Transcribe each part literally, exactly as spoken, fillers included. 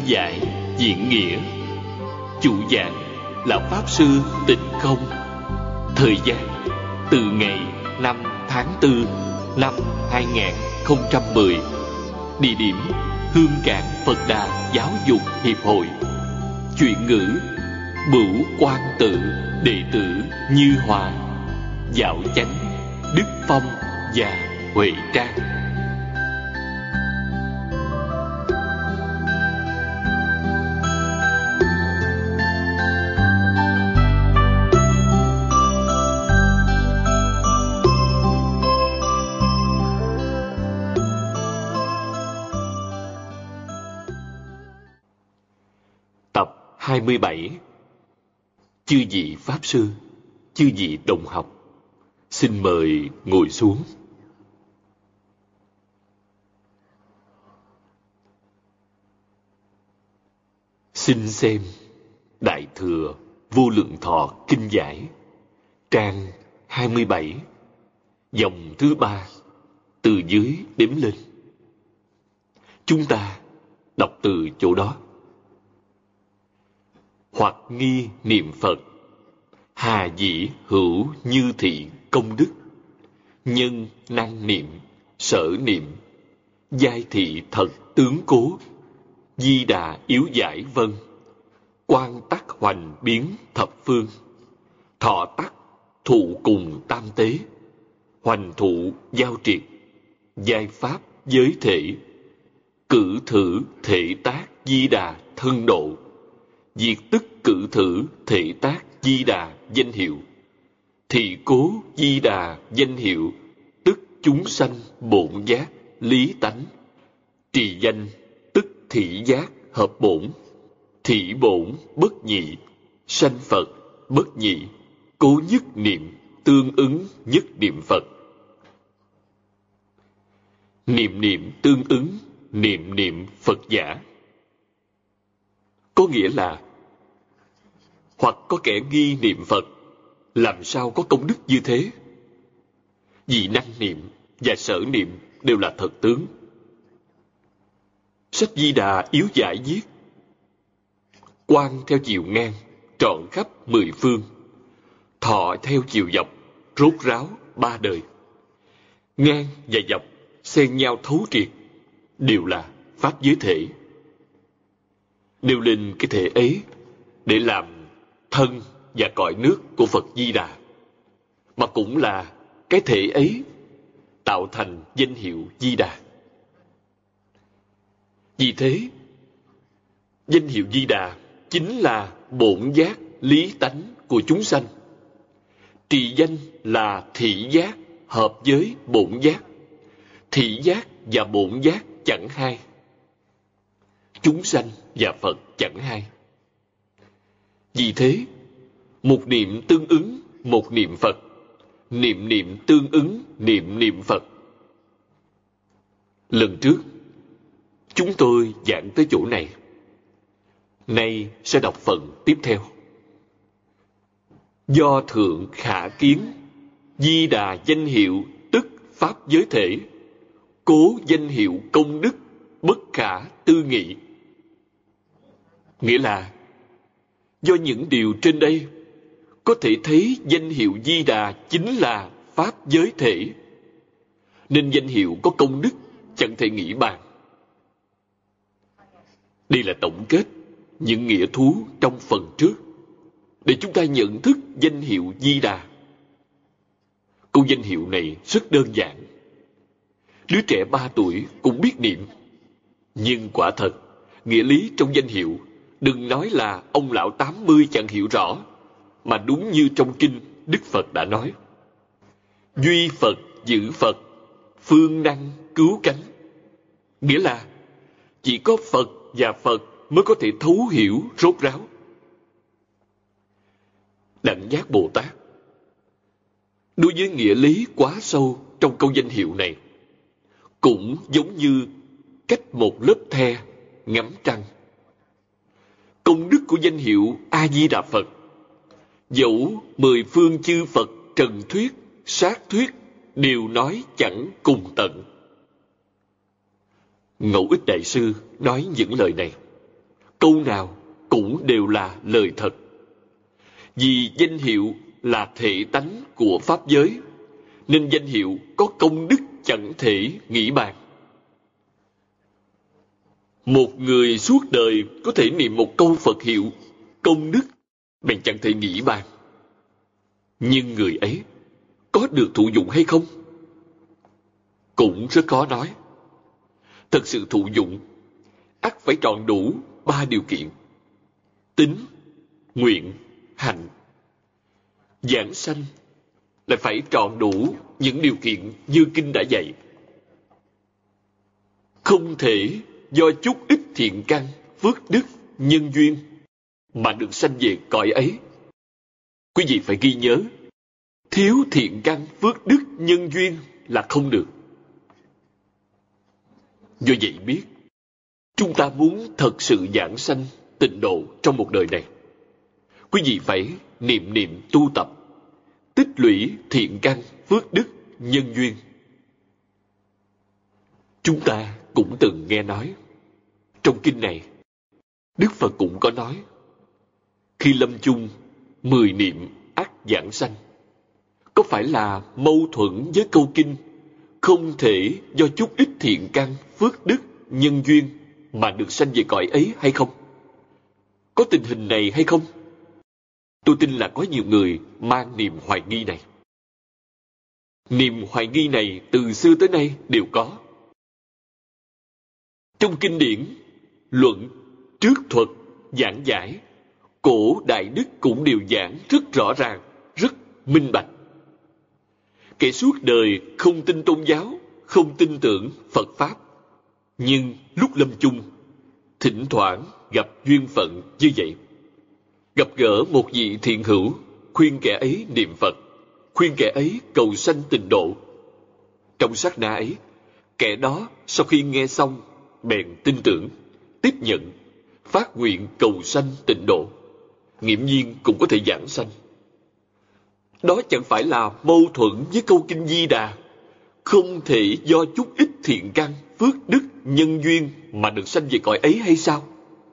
giải diễn nghĩa. Chủ giảng là Pháp Sư Tịnh Không. Thời gian từ ngày năm tháng tư năm hai nghìn không trăm mười. Địa điểm Hương Cảng Phật Đà Giáo dục Hiệp hội. Chuyển ngữ Bửu Quan Tự, đệ tử Như Hòa, Dạo Chánh, Đức Phong và Huệ Trang. Tập hai mươi bảy. Chư vị Pháp Sư, chư vị đồng học, xin mời ngồi xuống. Xin xem Đại Thừa Vô Lượng Thọ Kinh Giải, trang hai mươi bảy, dòng thứ ba, từ dưới đếm lên. Chúng ta đọc từ chỗ đó. Hoặc nghi niệm Phật, hà dĩ hữu như thị công đức, nhân năng niệm, sở niệm, giai thị thật tướng cố, di đà yếu giải vân, quan tắc hoành biến thập phương, thọ tắc thụ cùng tam tế, hoành thụ giao triệt, giai pháp giới thể, cử thử thể tác di đà thân độ, diệt tức cử thử thể tác di đà danh hiệu, thị cố di đà danh hiệu, tức chúng sanh bổn giác lý tánh, trì danh tức thị giác hợp bổn, thị bổn bất nhị, sanh Phật bất nhị, cố nhất niệm tương ứng nhất niệm Phật. Niệm niệm tương ứng niệm niệm Phật giả, có nghĩa là hoặc có kẻ nghi niệm Phật, làm sao có công đức như thế? Vì năng niệm và sở niệm đều là thật tướng. Sách Di Đà yếu giải viết: quan theo chiều ngang, trọn khắp mười phương; thọ theo chiều dọc, rốt ráo ba đời. Ngang và dọc xen nhau thấu triệt, đều là pháp giới thể. Nêu lên cái thể ấy để làm thân và cõi nước của Phật Di Đà, mà cũng là cái thể ấy tạo thành danh hiệu Di Đà. Vì thế, danh hiệu Di Đà chính là bổn giác lý tánh của chúng sanh. Trì danh là thị giác hợp với bổn giác. Thị giác và bổn giác chẳng hai. Chúng sanh và Phật chẳng hai. Vì thế, một niệm tương ứng một niệm Phật, niệm niệm tương ứng niệm niệm Phật. Lần trước, chúng tôi giảng tới chỗ này. Nay sẽ đọc phần tiếp theo. Do thượng khả kiến, Di Đà danh hiệu tức pháp giới thể, cố danh hiệu công đức bất khả tư nghị. Nghĩa là do những điều trên đây có thể thấy danh hiệu Di Đà chính là pháp giới thể, nên danh hiệu có công đức chẳng thể nghĩ bàn. Đây là tổng kết những nghĩa thú trong phần trước, để chúng ta nhận thức danh hiệu Di Đà. Câu danh hiệu này rất đơn giản. Đứa trẻ ba tuổi cũng biết niệm. Nhưng quả thật, nghĩa lý trong danh hiệu đừng nói là ông lão tám mươi chẳng hiểu rõ, mà đúng như trong kinh Đức Phật đã nói: duy Phật giữ Phật, phương năng cứu cánh. Nghĩa là chỉ có Phật và Phật mới có thể thấu hiểu rốt ráo. Đẳng Giác Bồ Tát đối với nghĩa lý quá sâu trong câu danh hiệu này, cũng giống như cách một lớp the ngắm trăng. Công đức của danh hiệu A Di Đà Phật, dẫu mười phương chư Phật trần thuyết, sát thuyết đều nói chẳng cùng tận. Ngẫu Ích Đại Sư nói những lời này câu nào cũng đều là lời thật. Vì danh hiệu là thể tánh của pháp giới, nên danh hiệu có công đức chẳng thể nghĩ bàn. Một người suốt đời có thể niệm một câu Phật hiệu, công đức bèn chẳng thể nghĩ bàn. Nhưng người ấy có được thụ dụng hay không? Cũng rất khó nói. Thật sự thụ dụng, ắt phải tròn đủ ba điều kiện: tín, nguyện, hạnh. Giảng sanh lại phải tròn đủ những điều kiện như kinh đã dạy. Không thể do chút ít thiện căn, phước đức, nhân duyên mà được sanh về cõi ấy. Quý vị phải ghi nhớ, thiếu thiện căn, phước đức, nhân duyên là không được. Do vậy biết, chúng ta muốn thật sự giảng sanh tịnh độ trong một đời này, quý vị phải niệm niệm tu tập, tích lũy thiện căn, phước đức, nhân duyên. Chúng ta cũng từng nghe nói, trong kinh này, Đức Phật cũng có nói, khi lâm chung, mười niệm ắt giảng sanh. Có phải là mâu thuẫn với câu kinh không thể do chút ít thiện căn, phước đức, nhân duyên mà được sanh về cõi ấy hay không? Có tình hình này hay không? Tôi tin là có nhiều người mang niềm hoài nghi này. Niềm hoài nghi này từ xưa tới nay đều có. Trong kinh điển, luận, trước thuật, giảng giải, cổ đại đức cũng đều giảng rất rõ ràng, rất minh bạch. Kẻ suốt đời không tin tôn giáo, không tin tưởng Phật Pháp, nhưng lúc lâm chung, thỉnh thoảng gặp duyên phận như vậy. Gặp gỡ một vị thiện hữu, khuyên kẻ ấy niệm Phật, khuyên kẻ ấy cầu sanh tịnh độ. Trong sát na ấy, kẻ đó sau khi nghe xong, bèn tin tưởng, tiếp nhận, phát nguyện cầu sanh tịnh độ, nghiễm nhiên cũng có thể giảng sanh. Đó chẳng phải là mâu thuẫn với câu kinh Di Đà, không thể do chút ít thiện căn, phước đức, nhân duyên mà được sanh về cõi ấy hay sao?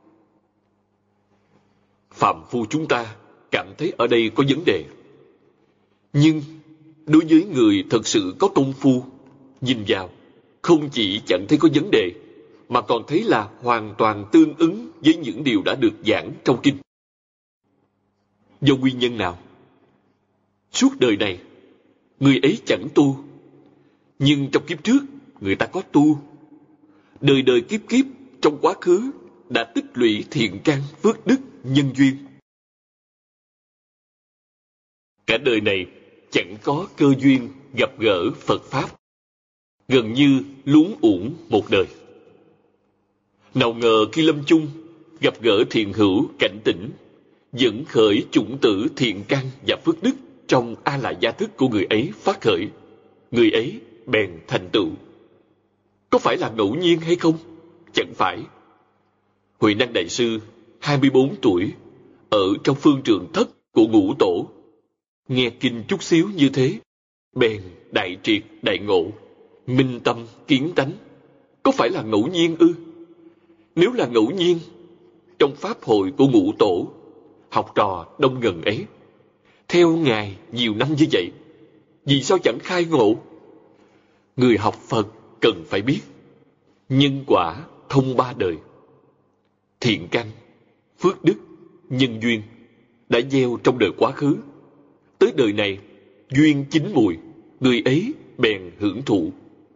Phàm phu chúng ta cảm thấy ở đây có vấn đề. Nhưng đối với người thật sự có công phu, nhìn vào, không chỉ chẳng thấy có vấn đề, mà còn thấy là hoàn toàn tương ứng với những điều đã được giảng trong kinh. Do nguyên nhân nào? Suốt đời này, người ấy chẳng tu, nhưng trong kiếp trước, người ta có tu. Đời đời kiếp kiếp, trong quá khứ, đã tích lũy thiện căn, phước đức, nhân duyên. Cả đời này, chẳng có cơ duyên gặp gỡ Phật Pháp. Gần như luống uổng một đời. Nào ngờ khi lâm chung, gặp gỡ thiện hữu cảnh tỉnh, dẫn khởi chủng tử thiện căn và phước đức trong a la gia thức của người ấy phát khởi, người ấy bèn thành tựu. Có phải là ngẫu nhiên hay không? Chẳng phải. Huệ Năng Đại Sư, hai mươi bốn tuổi, ở trong phương trường thất của Ngũ Tổ, nghe kinh chút xíu như thế, bèn đại triệt đại ngộ, minh tâm kiến tánh. Có phải là ngẫu nhiên ư? Nếu là ngẫu nhiên, trong pháp hội của Ngũ Tổ, học trò đông ngần ấy, theo Ngài nhiều năm như vậy, vì sao chẳng khai ngộ? Người học Phật cần phải biết, nhân quả thông ba đời. Thiện căn, phước đức, nhân duyên đã gieo trong đời quá khứ. Tới đời này, duyên chín mùi, người ấy bèn hưởng thụ.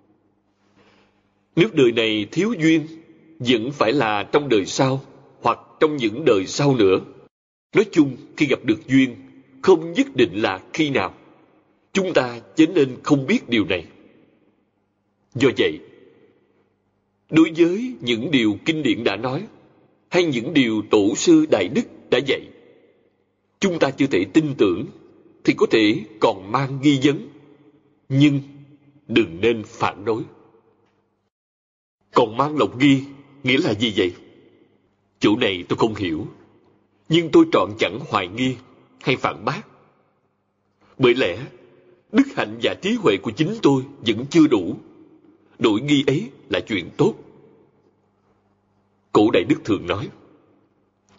Nếu đời này thiếu duyên, vẫn phải là trong đời sau, hoặc trong những đời sau nữa. Nói chung, khi gặp được duyên, không nhất định là khi nào. Chúng ta chớ nên không biết điều này. Do vậy, đối với những điều kinh điển đã nói, hay những điều tổ sư Đại Đức đã dạy, chúng ta chưa thể tin tưởng, thì có thể còn mang nghi vấn, nhưng đừng nên phản đối. Còn mang lòng nghi, nghĩa là gì vậy? Chỗ này tôi không hiểu, nhưng tôi trọn chẳng hoài nghi hay phản bác. Bởi lẽ, đức hạnh và trí huệ của chính tôi vẫn chưa đủ. Đổi nghi ấy là chuyện tốt. Cổ Đại Đức thường nói,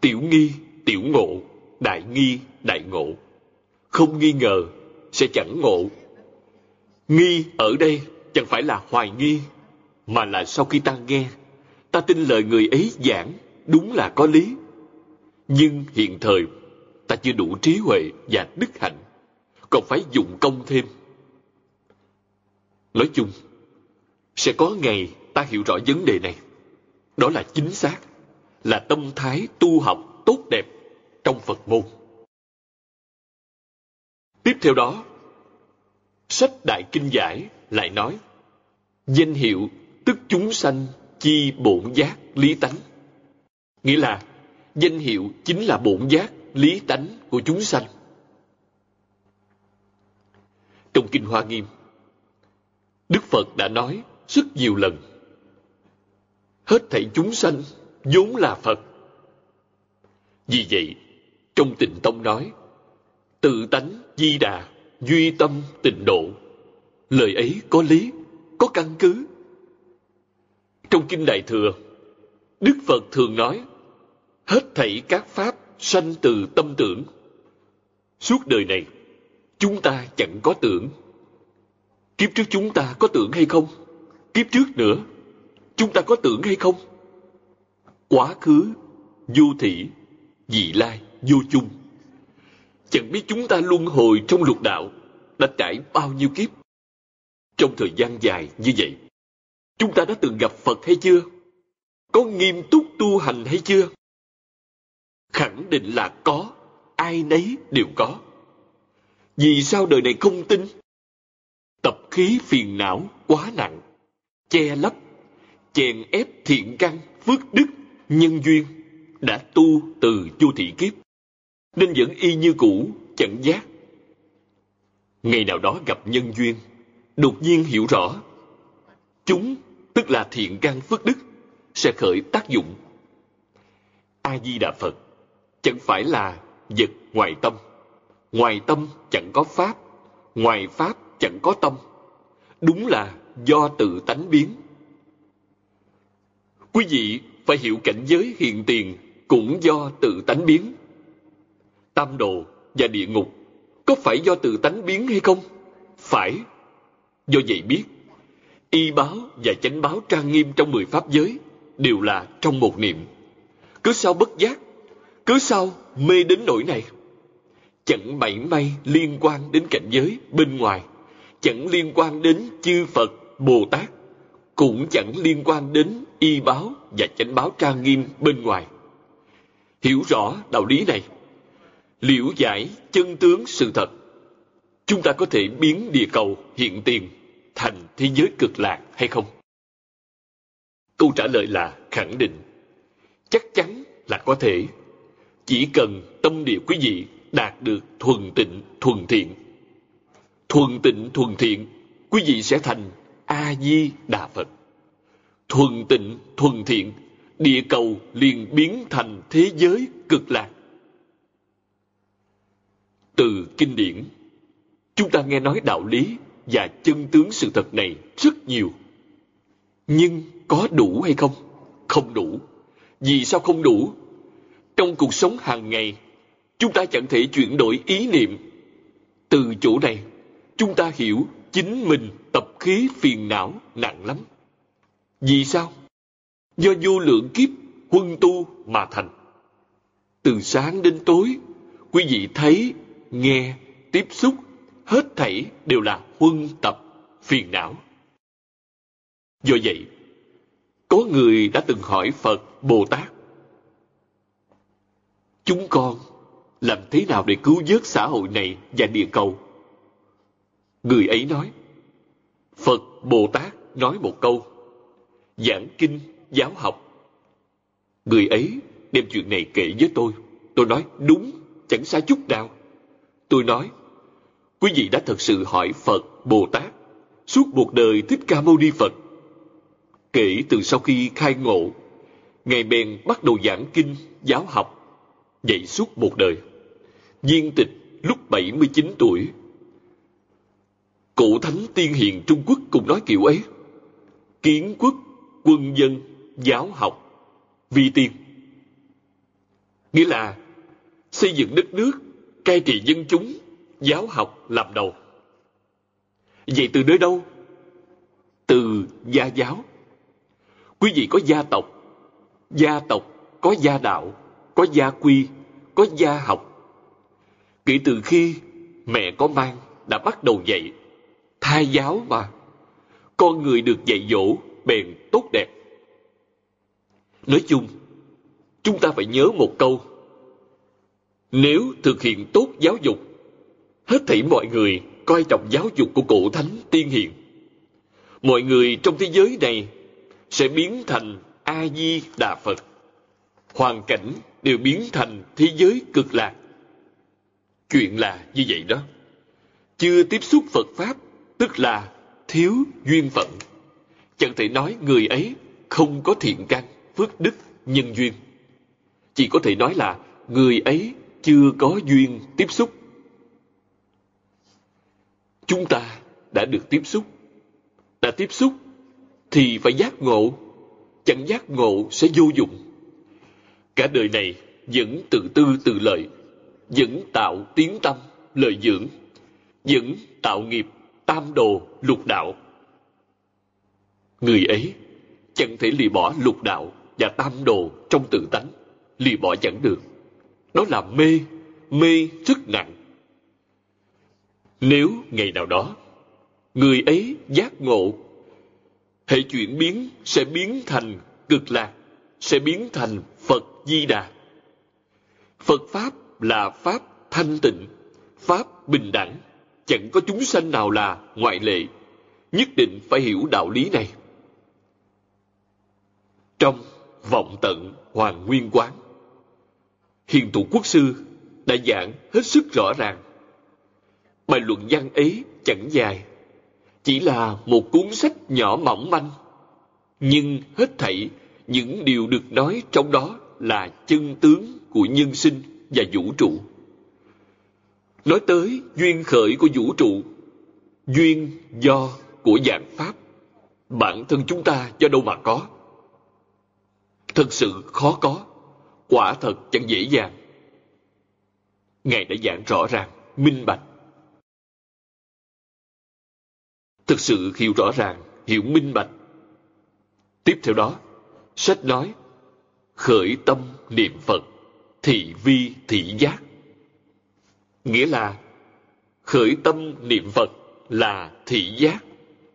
Tiểu nghi, tiểu ngộ, đại nghi, đại ngộ. Không nghi ngờ, sẽ chẳng ngộ. Nghi ở đây chẳng phải là hoài nghi, mà là sau khi ta nghe, ta tin lời người ấy giảng, đúng là có lý. Nhưng hiện thời, ta chưa đủ trí huệ và đức hạnh, còn phải dụng công thêm. Nói chung, sẽ có ngày ta hiểu rõ vấn đề này. Đó là chính xác, là tâm thái tu học tốt đẹp trong Phật môn. Tiếp theo đó, sách Đại Kinh Giải lại nói, danh hiệu tức chúng sanh chi bổn giác lý tánh. Nghĩa là, danh hiệu chính là bổn giác lý tánh của chúng sanh. Trong Kinh Hoa Nghiêm, Đức Phật đã nói rất nhiều lần, hết thảy chúng sanh vốn là Phật. Vì vậy, trong Tịnh Tông nói, tự tánh di đà, duy tâm tịnh độ. Lời ấy có lý, có căn cứ. Trong Kinh Đại Thừa, Đức Phật thường nói, hết thảy các pháp sanh từ tâm tưởng. Suốt đời này, chúng ta chẳng có tưởng. Kiếp trước chúng ta có tưởng hay không? Kiếp trước nữa, chúng ta có tưởng hay không? Quá khứ, vô thị, vị lai, vô chung. Chẳng biết chúng ta luân hồi trong lục đạo đã trải bao nhiêu kiếp. Trong thời gian dài như vậy, chúng ta đã từng gặp Phật hay chưa? Có nghiêm túc tu hành hay chưa? Khẳng định là có, ai nấy đều có. Vì sao đời này không tin? Tập khí phiền não quá nặng, che lấp, chèn ép thiện căn, phước đức, nhân duyên đã tu từ vô thị kiếp, nên vẫn y như cũ, chẳng giác. Ngày nào đó gặp nhân duyên, đột nhiên hiểu rõ, chúng tức là thiện căn phước đức sẽ khởi tác dụng. A Di Đà Phật chẳng phải là vật ngoài tâm, ngoài tâm chẳng có pháp, ngoài pháp chẳng có tâm, đúng là do tự tánh biến. Quý vị phải hiểu cảnh giới hiện tiền cũng do tự tánh biến. Tam đồ và địa ngục có phải do tự tánh biến hay không? Phải. Do vậy biết, y báo và chánh báo trang nghiêm trong mười pháp giới đều là trong một niệm. Cứ sao bất giác, cứ sao mê đến nỗi này? Chẳng mảy may liên quan đến cảnh giới bên ngoài, chẳng liên quan đến chư Phật, Bồ Tát, cũng chẳng liên quan đến y báo và chánh báo trang nghiêm bên ngoài. Hiểu rõ đạo lý này, liễu giải chân tướng sự thật, chúng ta có thể biến địa cầu hiện tiền thành thế giới cực lạc hay không? Câu trả lời là khẳng định. Chắc chắn là có thể. Chỉ cần tâm địa quý vị đạt được thuần tịnh, thuần thiện. Thuần tịnh, thuần thiện, quý vị sẽ thành A-di-đà Phật. Thuần tịnh, thuần thiện, địa cầu liền biến thành thế giới cực lạc. Từ kinh điển, chúng ta nghe nói đạo lý và chân tướng sự thật này rất nhiều. Nhưng có đủ hay không? Không đủ. Vì sao không đủ? Trong cuộc sống hàng ngày, chúng ta chẳng thể chuyển đổi ý niệm. Từ chỗ này, chúng ta hiểu chính mình tập khí phiền não nặng lắm. Vì sao? Do vô lượng kiếp huân tu mà thành. Từ sáng đến tối, quý vị thấy, nghe, tiếp xúc, hết thảy đều là huân tập phiền não. Do vậy, có người đã từng hỏi Phật, Bồ Tát, chúng con làm thế nào để cứu vớt xã hội này và địa cầu? Người ấy nói, Phật, Bồ Tát nói một câu, giảng kinh, giáo học. Người ấy đem chuyện này kể với tôi. Tôi nói, đúng, chẳng sai chút nào. Tôi nói, quý vị đã thật sự hỏi Phật, Bồ Tát suốt một đời Thích Ca Mâu Ni Phật. Kể từ sau khi khai ngộ, Ngài bèn bắt đầu giảng kinh, giáo học, dạy suốt một đời. Viên tịch lúc bảy mươi chín tuổi. Cổ thánh tiên hiền Trung Quốc cũng nói kiểu ấy. Kiến quốc, quân dân, giáo học, vi tiên. Nghĩa là xây dựng đất nước, cai trị dân chúng, giáo học làm đầu. Vậy từ nơi đâu? Từ gia giáo. Quý vị có gia tộc, gia tộc có gia đạo, có gia quy, có gia học. Kể từ khi mẹ có mang đã bắt đầu dạy, thai giáo mà. Con người được dạy dỗ bèn tốt đẹp. Nói chung, chúng ta phải nhớ một câu. Nếu thực hiện tốt giáo dục, hết thảy mọi người coi trọng giáo dục của cổ thánh tiên hiền, mọi người trong thế giới này sẽ biến thành A-di-đà Phật. Hoàn cảnh đều biến thành thế giới cực lạc. Chuyện là như vậy đó. Chưa tiếp xúc Phật Pháp, tức là thiếu duyên phận. Chẳng thể nói người ấy không có thiện căn, phước đức, nhân duyên. Chỉ có thể nói là người ấy chưa có duyên tiếp xúc. Chúng ta đã được tiếp xúc. Đã tiếp xúc thì phải giác ngộ. Chẳng giác ngộ sẽ vô dụng. Cả đời này vẫn tự tư tự lợi, vẫn tạo tiếng tâm, lợi dưỡng, vẫn tạo nghiệp tam đồ lục đạo. Người ấy chẳng thể lìa bỏ lục đạo và tam đồ trong tự tánh, lìa bỏ chẳng được. Đó là mê, mê rất nặng. Nếu ngày nào đó người ấy giác ngộ, hệ chuyển biến sẽ biến thành cực lạc, sẽ biến thành Phật Di Đà. Phật Pháp là Pháp thanh tịnh, Pháp bình đẳng, chẳng có chúng sanh nào là ngoại lệ. Nhất định phải hiểu đạo lý này. Trong Vọng Tận Hoàng Nguyên Quán, Hiền Thủ Quốc Sư đã giảng hết sức rõ ràng. Bài luận văn ấy chẳng dài, chỉ là một cuốn sách nhỏ mỏng manh, nhưng hết thảy những điều được nói trong đó là chân tướng của nhân sinh và vũ trụ. Nói tới duyên khởi của vũ trụ, duyên do của dạng Pháp, bản thân chúng ta do đâu mà có? Thật sự khó có, quả thật chẳng dễ dàng. Ngài đã giảng rõ ràng, minh bạch. Thực sự hiểu rõ ràng, hiểu minh bạch. Tiếp theo đó, sách nói, khởi tâm niệm Phật, thị vi thị giác. Nghĩa là, khởi tâm niệm Phật là thị giác.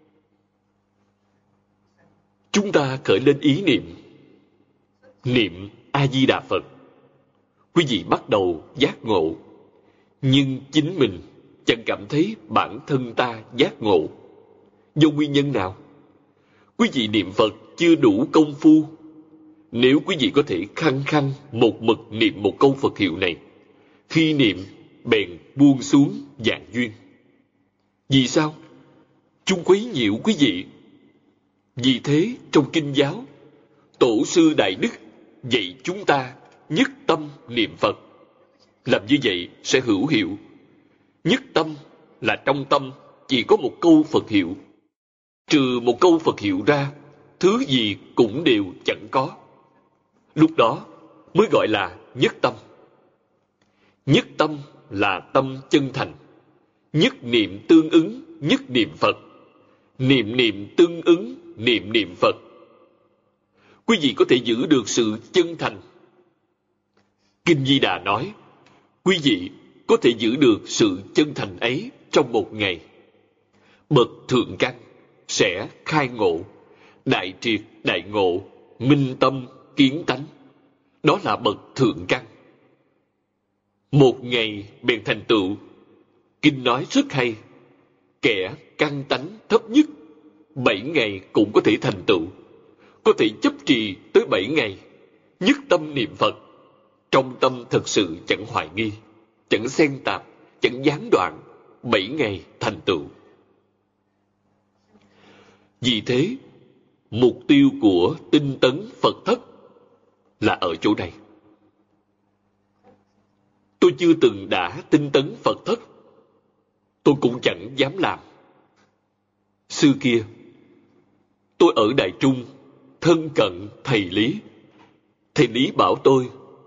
Chúng ta khởi lên ý niệm, niệm A-di-đà Phật. Quý vị bắt đầu giác ngộ, nhưng chính mình chẳng cảm thấy bản thân ta giác ngộ. Do nguyên nhân nào? Quý vị niệm Phật chưa đủ công phu. Nếu quý vị có thể khăng khăng một mực niệm một câu Phật hiệu này, khi niệm bèn buông xuống dạng duyên. Vì sao? Chúng quấy nhiễu quý vị. Vì thế trong kinh giáo, Tổ sư Đại Đức dạy chúng ta nhất tâm niệm Phật. Làm như vậy sẽ hữu hiệu. Nhất tâm là trong tâm chỉ có một câu Phật hiệu. Trừ một câu Phật hiệu ra, thứ gì cũng đều chẳng có. Lúc đó mới gọi là nhất tâm. Nhất tâm là tâm chân thành. Nhất niệm tương ứng, nhất niệm Phật. Niệm niệm tương ứng, niệm niệm Phật. Quý vị có thể giữ được sự chân thành. Kinh Di Đà nói, quý vị có thể giữ được sự chân thành ấy trong một ngày. Bậc thượng căn sẽ khai ngộ, đại triệt đại ngộ, minh tâm kiến tánh. Đó là bậc thượng căn. Một ngày bèn thành tựu. Kinh nói rất hay. Kẻ căn tánh thấp nhất, bảy ngày cũng có thể thành tựu. Có thể chấp trì tới bảy ngày. Nhất tâm niệm Phật. Trong tâm thật sự chẳng hoài nghi, chẳng xen tạp, chẳng gián đoạn. Bảy ngày thành tựu. Vì thế, mục tiêu của tinh tấn Phật thất là ở chỗ này. Tôi chưa từng đã tinh tấn Phật thất, tôi cũng chẳng dám làm. Xưa kia, tôi ở Đài Trung, thân cận thầy Lý. Thầy Lý bảo tôi,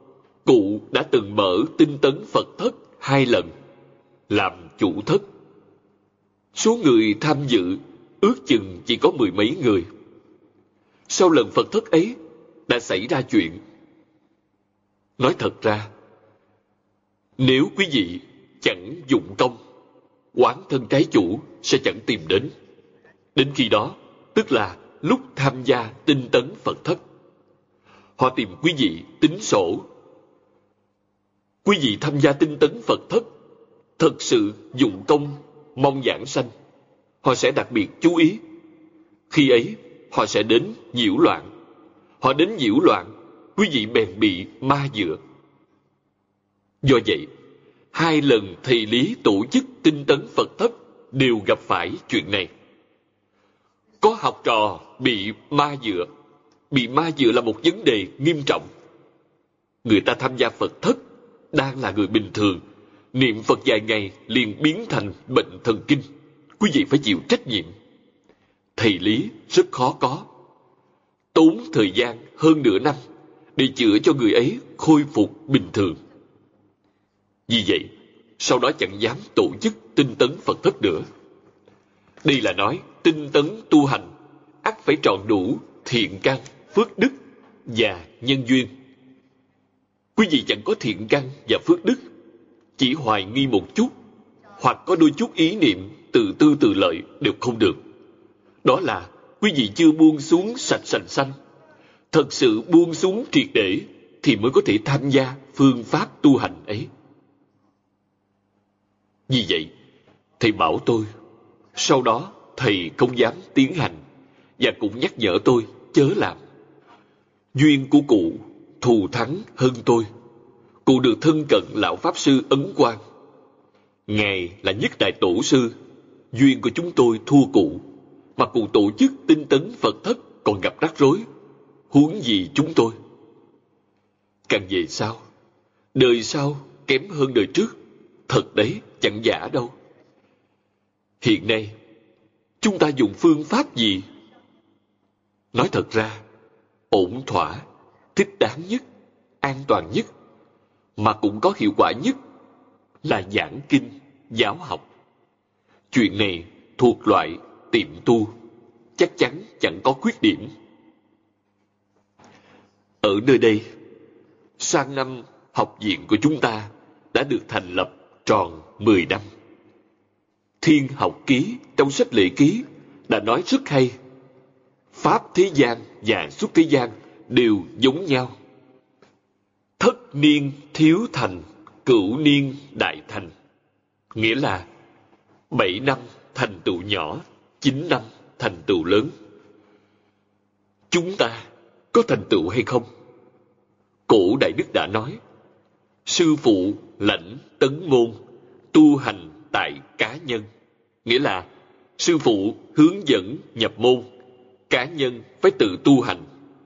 cụ đã từng mở tinh tấn Phật thất hai lần, làm chủ thất. Số người tham dự ước chừng chỉ có mười mấy người. Sau lần Phật thất ấy, đã xảy ra chuyện. Nói thật ra, nếu quý vị chẳng dụng công, oán thân trái chủ sẽ chẳng tìm đến. Đến khi đó, tức là lúc tham gia tinh tấn Phật thất. Họ tìm quý vị tính sổ. Quý vị tham gia tinh tấn Phật thất, thật sự dụng công mong giảng sanh, họ sẽ đặc biệt chú ý. Khi ấy, họ sẽ đến nhiễu loạn. Họ đến nhiễu loạn, quý vị bèn bị ma dựa. Do vậy, hai lần thầy Lý tổ chức tinh tấn Phật thất đều gặp phải chuyện này. Có học trò bị ma dựa. Bị ma dựa là một vấn đề nghiêm trọng. Người ta tham gia Phật thất đang là người bình thường, niệm Phật vài ngày liền biến thành bệnh thần kinh. Quý vị phải chịu trách nhiệm. Thầy Lý rất khó có. Tốn thời gian hơn nửa năm để chữa cho người ấy khôi phục bình thường. Vì vậy, sau đó chẳng dám tổ chức tinh tấn Phật thất nữa. Đây là nói tinh tấn tu hành ắt phải tròn đủ thiện căn, phước đức và nhân duyên. Quý vị chẳng có thiện căn và phước đức, chỉ hoài nghi một chút, hoặc có đôi chút ý niệm tự tư tự lợi đều không được. Đó là quý vị chưa buông xuống sạch sành xanh. Thật sự buông xuống triệt để thì mới có thể tham gia phương pháp tu hành ấy. Vì vậy, thầy bảo tôi, sau đó thầy không dám tiến hành, và cũng nhắc nhở tôi chớ làm. Duyên của cụ thù thắng hơn tôi. Cụ được thân cận lão Pháp Sư Ấn Quang. Ngài là nhất đại tổ sư. Duyên của chúng tôi thua cụ, mà cụ tổ chức tinh tấn Phật thất còn gặp rắc rối, huống gì chúng tôi. Càng về sau, đời sau kém hơn đời trước, thật đấy, chẳng giả đâu. Hiện nay, chúng ta dùng phương pháp gì? Nói thật ra, ổn thỏa, thích đáng nhất, an toàn nhất, mà cũng có hiệu quả nhất là giảng kinh, giáo học. Chuyện này thuộc loại tiệm tu, chắc chắn chẳng có khuyết điểm. Ở nơi đây, sang năm học viện của chúng ta đã được thành lập tròn mười năm. Thiên Học Ký trong sách lệ ký đã nói rất hay. Pháp thế gian và xuất thế gian đều giống nhau. Thất niên thiếu thành, cửu niên đại thành. Nghĩa là bảy năm thành tựu nhỏ, chín năm thành tựu lớn. Chúng ta có thành tựu hay không? Cổ Đại Đức đã nói, sư phụ lãnh tấn môn, tu hành tại cá nhân. Nghĩa là sư phụ hướng dẫn nhập môn, cá nhân phải tự tu hành.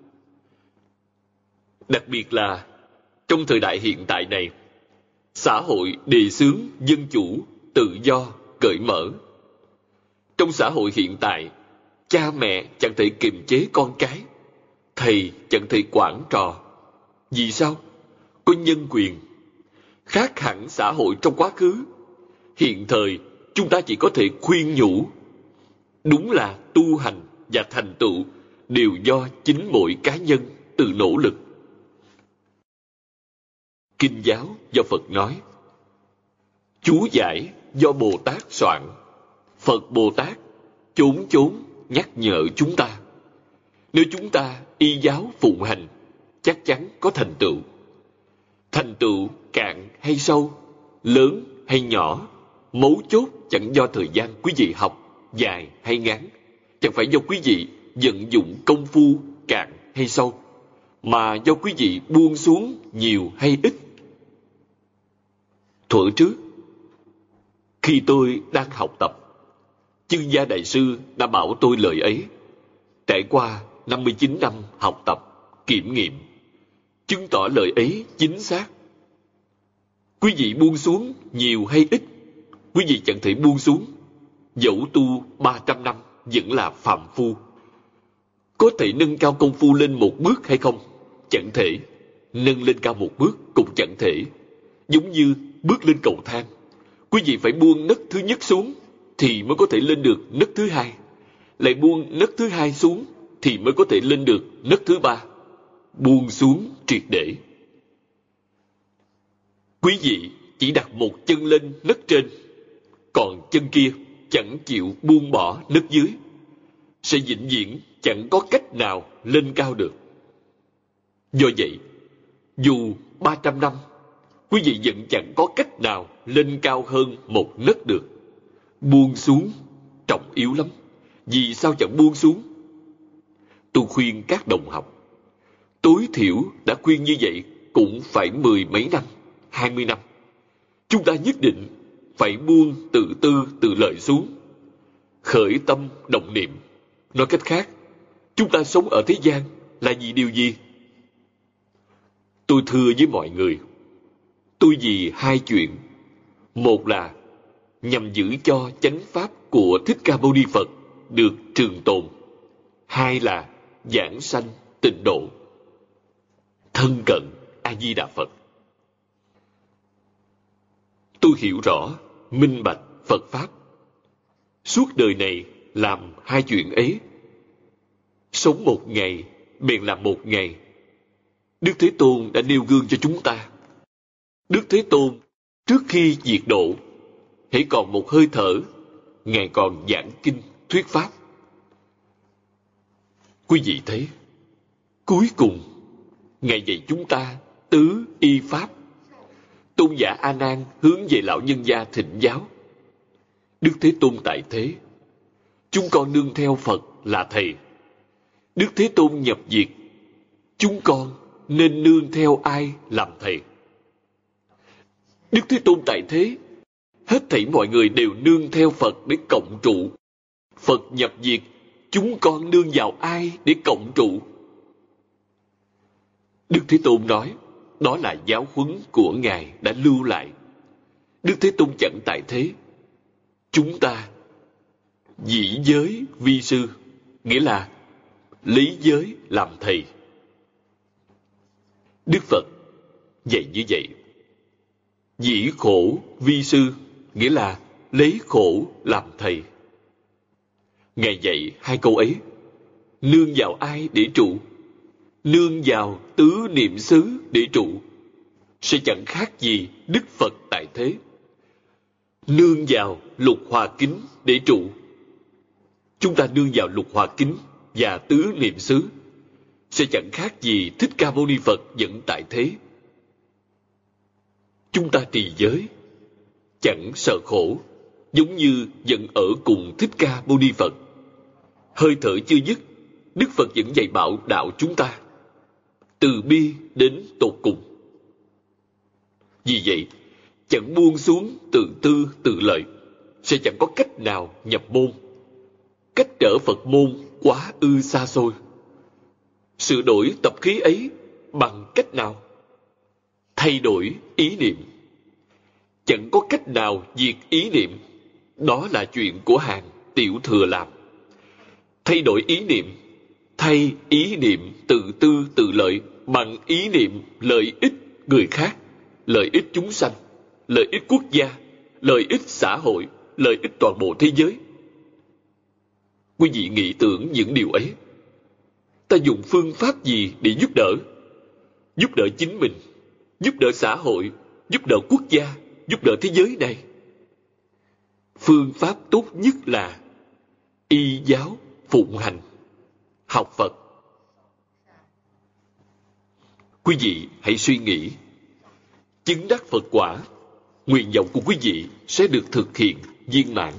Đặc biệt là trong thời đại hiện tại này, xã hội đề xướng dân chủ, tự do, cởi mở. Trong xã hội hiện tại, cha mẹ chẳng thể kiềm chế con cái, thầy chẳng thể quản trò. Vì sao? Có nhân quyền. Khác hẳn xã hội trong quá khứ. Hiện thời, chúng ta chỉ có thể khuyên nhủ. Đúng là tu hành và thành tựu đều do chính mỗi cá nhân tự nỗ lực. Kinh giáo do Phật nói, chú giải do Bồ Tát soạn. Phật Bồ Tát chốn chốn nhắc nhở chúng ta. Nếu chúng ta y giáo phụng hành, chắc chắn có thành tựu. Thành tựu cạn hay sâu, lớn hay nhỏ, mấu chốt chẳng do thời gian quý vị học dài hay ngắn, chẳng phải do quý vị vận dụng công phu cạn hay sâu, mà do quý vị buông xuống nhiều hay ít. Thuở trước, khi tôi đang học tập, Chương Gia Đại Sư đã bảo tôi lời ấy. Trải qua năm mươi chín năm học tập, kiểm nghiệm, chứng tỏ lời ấy chính xác. Quý vị buông xuống nhiều hay ít, quý vị chẳng thể buông xuống. Dẫu tu ba trăm năm vẫn là phàm phu. Có thể nâng cao công phu lên một bước hay không? Chẳng thể. nâng lên cao một bước cũng chẳng thể. Giống như bước lên cầu thang, quý vị phải buông nấc thứ nhất xuống thì mới có thể lên được nấc thứ hai, lại buông nấc thứ hai xuống thì mới có thể lên được nấc thứ ba. Buông xuống triệt để. Quý vị chỉ đặt một chân lên nấc trên, còn chân kia chẳng chịu buông bỏ nấc dưới, sẽ vĩnh viễn chẳng có cách nào lên cao được. Do vậy, dù ba trăm năm, quý vị vẫn chẳng có cách nào lên cao hơn một nấc được. Buông xuống trọng yếu lắm. Vì sao chẳng buông xuống? Tôi khuyên các đồng học, tối thiểu đã khuyên như vậy cũng phải mười mấy năm, hai mươi năm. Chúng ta nhất định phải buông tự tư tự lợi xuống, khởi tâm động niệm. Nói cách khác, chúng ta sống ở thế gian là vì điều gì? Tôi thưa với mọi người, tôi vì hai chuyện. Một là nhằm giữ cho chánh pháp của Thích Ca Mâu Ni Phật được trường tồn. Hai là giảng sanh tịnh độ, thân cận A Di Đà Phật. Tôi hiểu rõ, minh bạch Phật Pháp. Suốt đời này làm hai chuyện ấy. Sống một ngày, bèn làm một ngày. Đức Thế Tôn đã nêu gương cho chúng ta. Đức Thế Tôn, trước khi diệt độ, hãy còn một hơi thở, Ngài còn giảng kinh, thuyết Pháp. Quý vị thấy, cuối cùng, Ngài dạy chúng ta tứ y Pháp. Tôn giả A Nan hướng về lão nhân gia thịnh giáo. Đức Thế Tôn tại thế, chúng con nương theo Phật là Thầy. Đức Thế Tôn nhập diệt, chúng con nên nương theo ai làm Thầy? Đức Thế Tôn tại thế, hết thảy mọi người đều nương theo Phật để cộng trụ. Phật nhập diệt, chúng con nương vào ai để cộng trụ? Đức Thế Tôn nói, đó là giáo huấn của Ngài đã lưu lại. Đức Thế Tôn chẳng tại thế. Chúng ta dĩ giới vi sư, nghĩa là lấy giới làm thầy. Đức Phật dạy như vậy. Dĩ khổ vi sư, nghĩa là lấy khổ làm thầy. Ngài dạy hai câu ấy, nương vào ai để trụ? Nương vào tứ niệm xứ để trụ, sẽ chẳng khác gì Đức Phật tại thế. Nương vào lục hòa kính để trụ. Chúng ta nương vào lục hòa kính và tứ niệm xứ, sẽ chẳng khác gì Thích Ca Mâu Ni Phật vẫn tại thế. Chúng ta trì giới, chẳng sợ khổ, giống như vẫn ở cùng Thích Ca Mâu Ni Phật. Hơi thở chưa dứt, Đức Phật vẫn dạy bảo đạo chúng ta, từ bi đến tột cùng. Vì vậy, chẳng buông xuống tự tư tự lợi, sẽ chẳng có cách nào nhập môn. Cách trở Phật môn quá ư xa xôi. Sửa đổi tập khí ấy bằng cách nào? Thay đổi ý niệm. Chẳng có cách nào diệt ý niệm. Đó là chuyện của hàng tiểu thừa làm. Thay đổi ý niệm, thay ý niệm tự tư tự lợi bằng ý niệm lợi ích người khác, lợi ích chúng sanh, lợi ích quốc gia, lợi ích xã hội, lợi ích toàn bộ thế giới. Quý vị nghĩ tưởng những điều ấy. Ta dùng phương pháp gì để giúp đỡ? Giúp đỡ chính mình, giúp đỡ xã hội, giúp đỡ quốc gia, giúp đỡ thế giới này. Phương pháp tốt nhất là y giáo phụng hành, học Phật. Quý vị hãy suy nghĩ, chứng đắc Phật quả, nguyện vọng của quý vị sẽ được thực hiện viên mãn.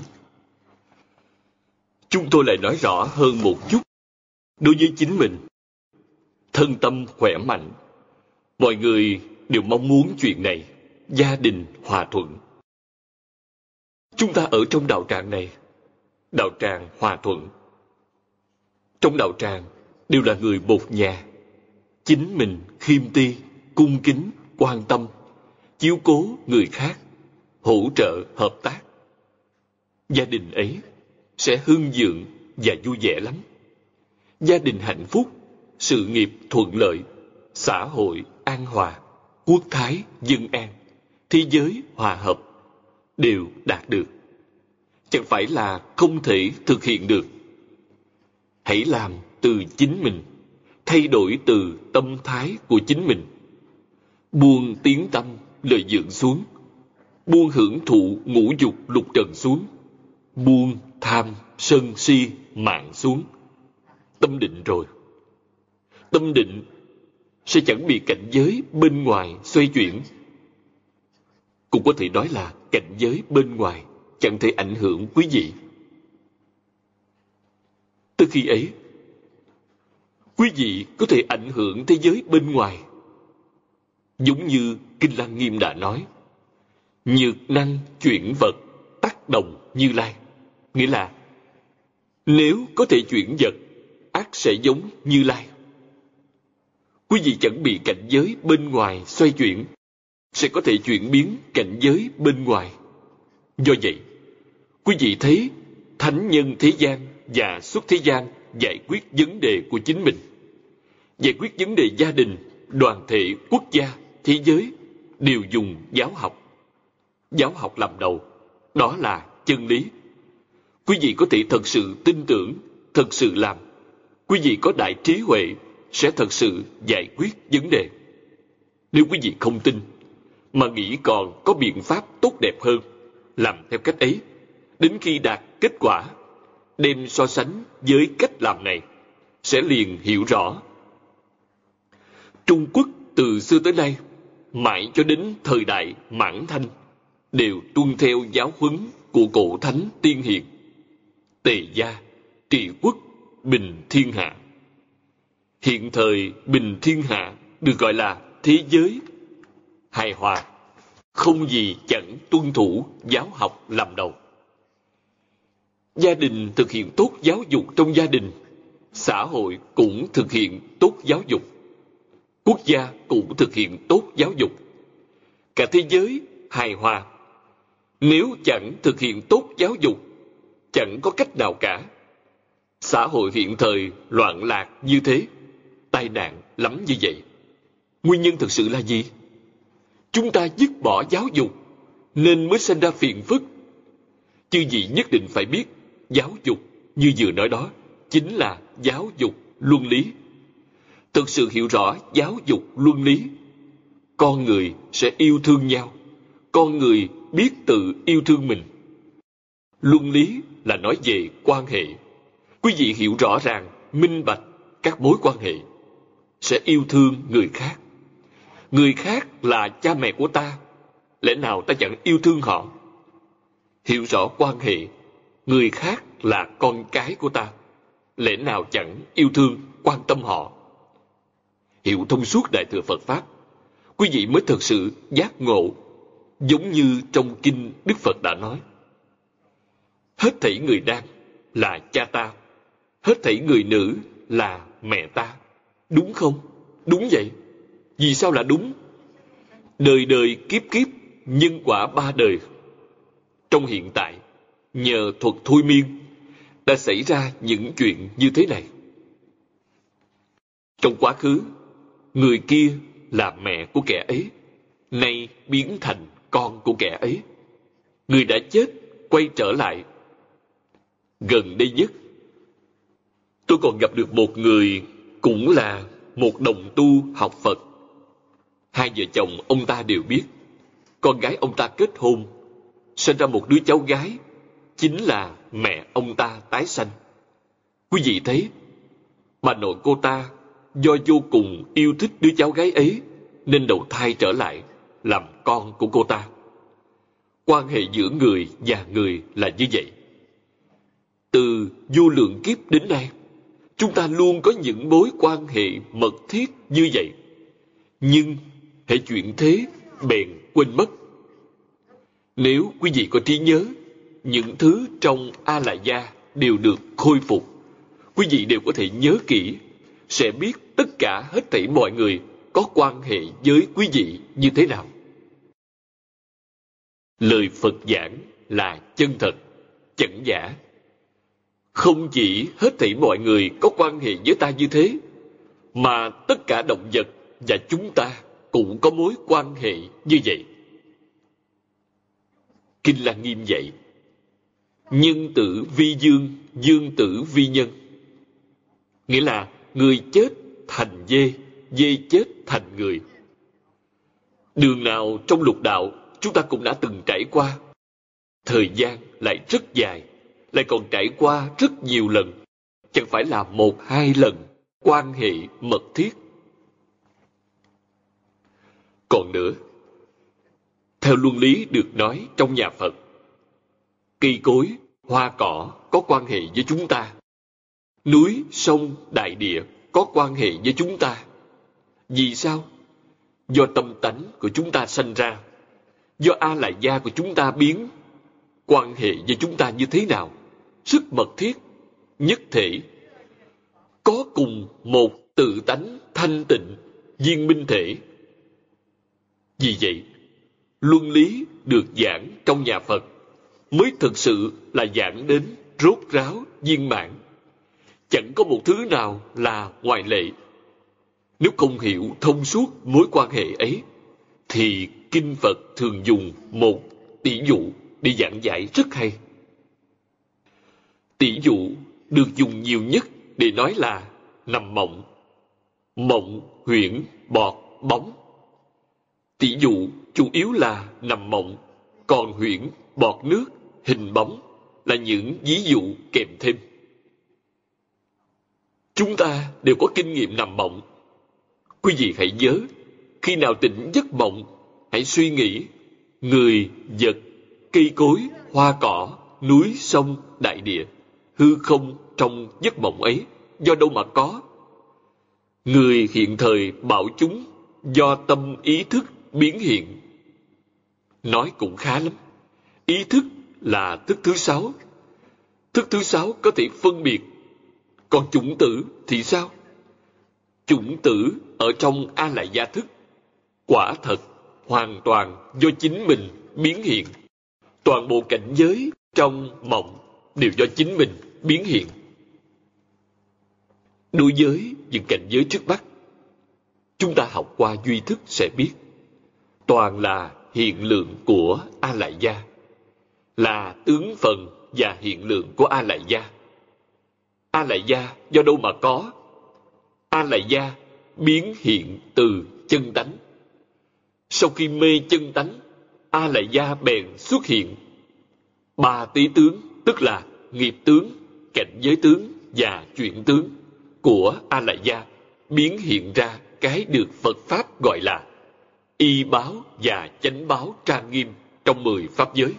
Chúng tôi lại nói rõ hơn một chút. Đối với chính mình, thân tâm khỏe mạnh, mọi người đều mong muốn chuyện này, gia đình hòa thuận. Chúng ta ở trong đạo tràng này, đạo tràng hòa thuận. Trong đạo tràng đều là người một nhà. Chính mình khiêm ti, cung kính, quan tâm, chiếu cố người khác, hỗ trợ, hợp tác. Gia đình ấy sẽ hưng vượng và vui vẻ lắm. Gia đình hạnh phúc, sự nghiệp thuận lợi, xã hội an hòa, quốc thái dân an, thế giới hòa hợp đều đạt được. Chẳng phải là không thể thực hiện được. Hãy làm từ chính mình, thay đổi từ tâm thái của chính mình. Buông tiếng tâm lợi dưỡng xuống, buông hưởng thụ ngũ dục lục trần xuống, buông tham sân si mạng xuống. Tâm định rồi. Tâm định sẽ chẳng bị cảnh giới bên ngoài xoay chuyển. Cũng có thể nói là cảnh giới bên ngoài chẳng thể ảnh hưởng quý vị. Từ khi ấy, quý vị có thể ảnh hưởng thế giới bên ngoài. Giống như Kinh Lăng Nghiêm đã nói, nhược năng chuyển vật tác động Như Lai. Nghĩa là, nếu có thể chuyển vật, ắt sẽ giống Như Lai. Quý vị chẳng bị cảnh giới bên ngoài xoay chuyển, sẽ có thể chuyển biến cảnh giới bên ngoài. Do vậy, quý vị thấy thánh nhân thế gian và xuất thế gian giải quyết vấn đề của chính mình, giải quyết vấn đề gia đình, đoàn thể, quốc gia, thế giới đều dùng giáo học. Giáo học làm đầu, đó là chân lý. Quý vị có thể thật sự tin tưởng, thật sự làm. Quý vị có đại trí huệ, sẽ thật sự giải quyết vấn đề. Nếu quý vị không tin, mà nghĩ còn có biện pháp tốt đẹp hơn, làm theo cách ấy, đến khi đạt kết quả, đem so sánh với cách làm này, sẽ liền hiểu rõ. Trung Quốc từ xưa tới nay, mãi cho đến thời đại Mãn Thanh, đều tuân theo giáo huấn của cổ thánh tiên hiền. Tề gia, trị quốc, bình thiên hạ. Hiện thời bình thiên hạ được gọi là thế giới hài hòa, không gì chẳng tuân thủ giáo học làm đầu. Gia đình thực hiện tốt giáo dục trong gia đình, xã hội cũng thực hiện tốt giáo dục, quốc gia cũng thực hiện tốt giáo dục. Cả thế giới hài hòa. Nếu chẳng thực hiện tốt giáo dục, chẳng có cách nào cả. Xã hội hiện thời loạn lạc như thế, tai nạn lắm như vậy. Nguyên nhân thực sự là gì? Chúng ta dứt bỏ giáo dục, nên mới sinh ra phiền phức. Chư vị nhất định phải biết, giáo dục như vừa nói đó, chính là giáo dục luân lý. Thực sự hiểu rõ giáo dục luân lý, con người sẽ yêu thương nhau, con người biết tự yêu thương mình. Luân lý là nói về quan hệ. Quý vị hiểu rõ ràng, minh bạch các mối quan hệ, sẽ yêu thương người khác. Người khác là cha mẹ của ta, lẽ nào ta chẳng yêu thương họ? Hiểu rõ quan hệ, người khác là con cái của ta, lẽ nào chẳng yêu thương, quan tâm họ? Hiểu thông suốt Đại Thừa Phật Pháp, quý vị mới thực sự giác ngộ, giống như trong kinh Đức Phật đã nói. Hết thảy người nam là cha ta, hết thảy người nữ là mẹ ta. Đúng không? Đúng vậy. Vì sao là đúng? Đời đời kiếp kiếp, nhân quả ba đời. Trong hiện tại, nhờ thuật thôi miên, đã xảy ra những chuyện như thế này. Trong quá khứ, người kia là mẹ của kẻ ấy, nay biến thành con của kẻ ấy. Người đã chết, quay trở lại. Gần đây nhất, tôi còn gặp được một người cũng là một đồng tu học Phật. Hai vợ chồng ông ta đều biết, con gái ông ta kết hôn, sinh ra một đứa cháu gái, chính là mẹ ông ta tái sanh. Quý vị thấy, bà nội cô ta do vô cùng yêu thích đứa cháu gái ấy, nên đầu thai trở lại làm con của cô ta. Quan hệ giữa người và người là như vậy. Từ vô lượng kiếp đến nay, chúng ta luôn có những mối quan hệ mật thiết như vậy. Nhưng hễ chuyện thế bèn quên mất. Nếu quý vị có trí nhớ, những thứ trong A La Gia đều được khôi phục. Quý vị đều có thể nhớ kỹ, sẽ biết tất cả hết thảy mọi người có quan hệ với quý vị như thế nào. Lời Phật giảng là chân thật, chẳng giả. Không chỉ hết thảy mọi người có quan hệ với ta như thế, mà tất cả động vật và chúng ta cũng có mối quan hệ như vậy. Kinh Lăng Nghiêm dạy, nhân tử vi dương, dương tử vi nhân. Nghĩa là người chết thành dê, dê chết thành người. Đường nào trong lục đạo chúng ta cũng đã từng trải qua. Thời gian lại rất dài, lại còn trải qua rất nhiều lần, chẳng phải là một hai lần quan hệ mật thiết. Còn nữa, theo luân lý được nói trong nhà Phật, cây cối, hoa cỏ có quan hệ với chúng ta. Núi, sông, đại địa có quan hệ với chúng ta. Vì sao? Do tâm tánh của chúng ta sanh ra, do A Lại Gia của chúng ta biến. Quan hệ với chúng ta như thế nào? Rất mật thiết, nhất thể, có cùng một tự tánh thanh tịnh, viên minh thể. Vì vậy, luân lý được giảng trong nhà Phật mới thực sự là giảng đến rốt ráo, viên mãn. Chẳng có một thứ nào là ngoại lệ. Nếu không hiểu thông suốt mối quan hệ ấy, thì Kinh Phật thường dùng một tỷ dụ để giảng giải rất hay. Tỷ dụ được dùng nhiều nhất để nói là nằm mộng. Mộng, huyễn, bọt, bóng. Tỷ dụ chủ yếu là nằm mộng, còn huyễn, bọt nước, hình bóng là những ví dụ kèm thêm. Chúng ta đều có kinh nghiệm nằm mộng. Quý vị hãy nhớ, khi nào tỉnh giấc mộng, hãy suy nghĩ người, vật, cây cối, hoa cỏ, núi, sông, đại địa, hư không trong giấc mộng ấy, do đâu mà có? Người hiện thời bảo chúng do tâm ý thức biến hiện. Nói cũng khá lắm. Ý thức là thức thứ sáu. Thức thứ sáu có thể phân biệt. Còn chủng tử thì sao? Chủng tử ở trong A Lại Gia thức, quả thật hoàn toàn do chính mình biến hiện. Toàn bộ cảnh giới trong mộng đều do chính mình biến hiện. Đối với những cảnh giới trước mắt, chúng ta học qua duy thức sẽ biết, toàn là hiện lượng của A Lại Gia, là tướng phần và hiện lượng của A Lại Gia. A Lại Gia do đâu mà có? A Lại Gia biến hiện từ chân tánh. Sau khi mê chân tánh, A Lại Gia bèn xuất hiện. Ba tí tướng, tức là nghiệp tướng, cảnh giới tướng và chuyển tướng của A Lại Gia biến hiện ra cái được Phật Pháp gọi là y báo và chánh báo trang nghiêm trong mười pháp giới.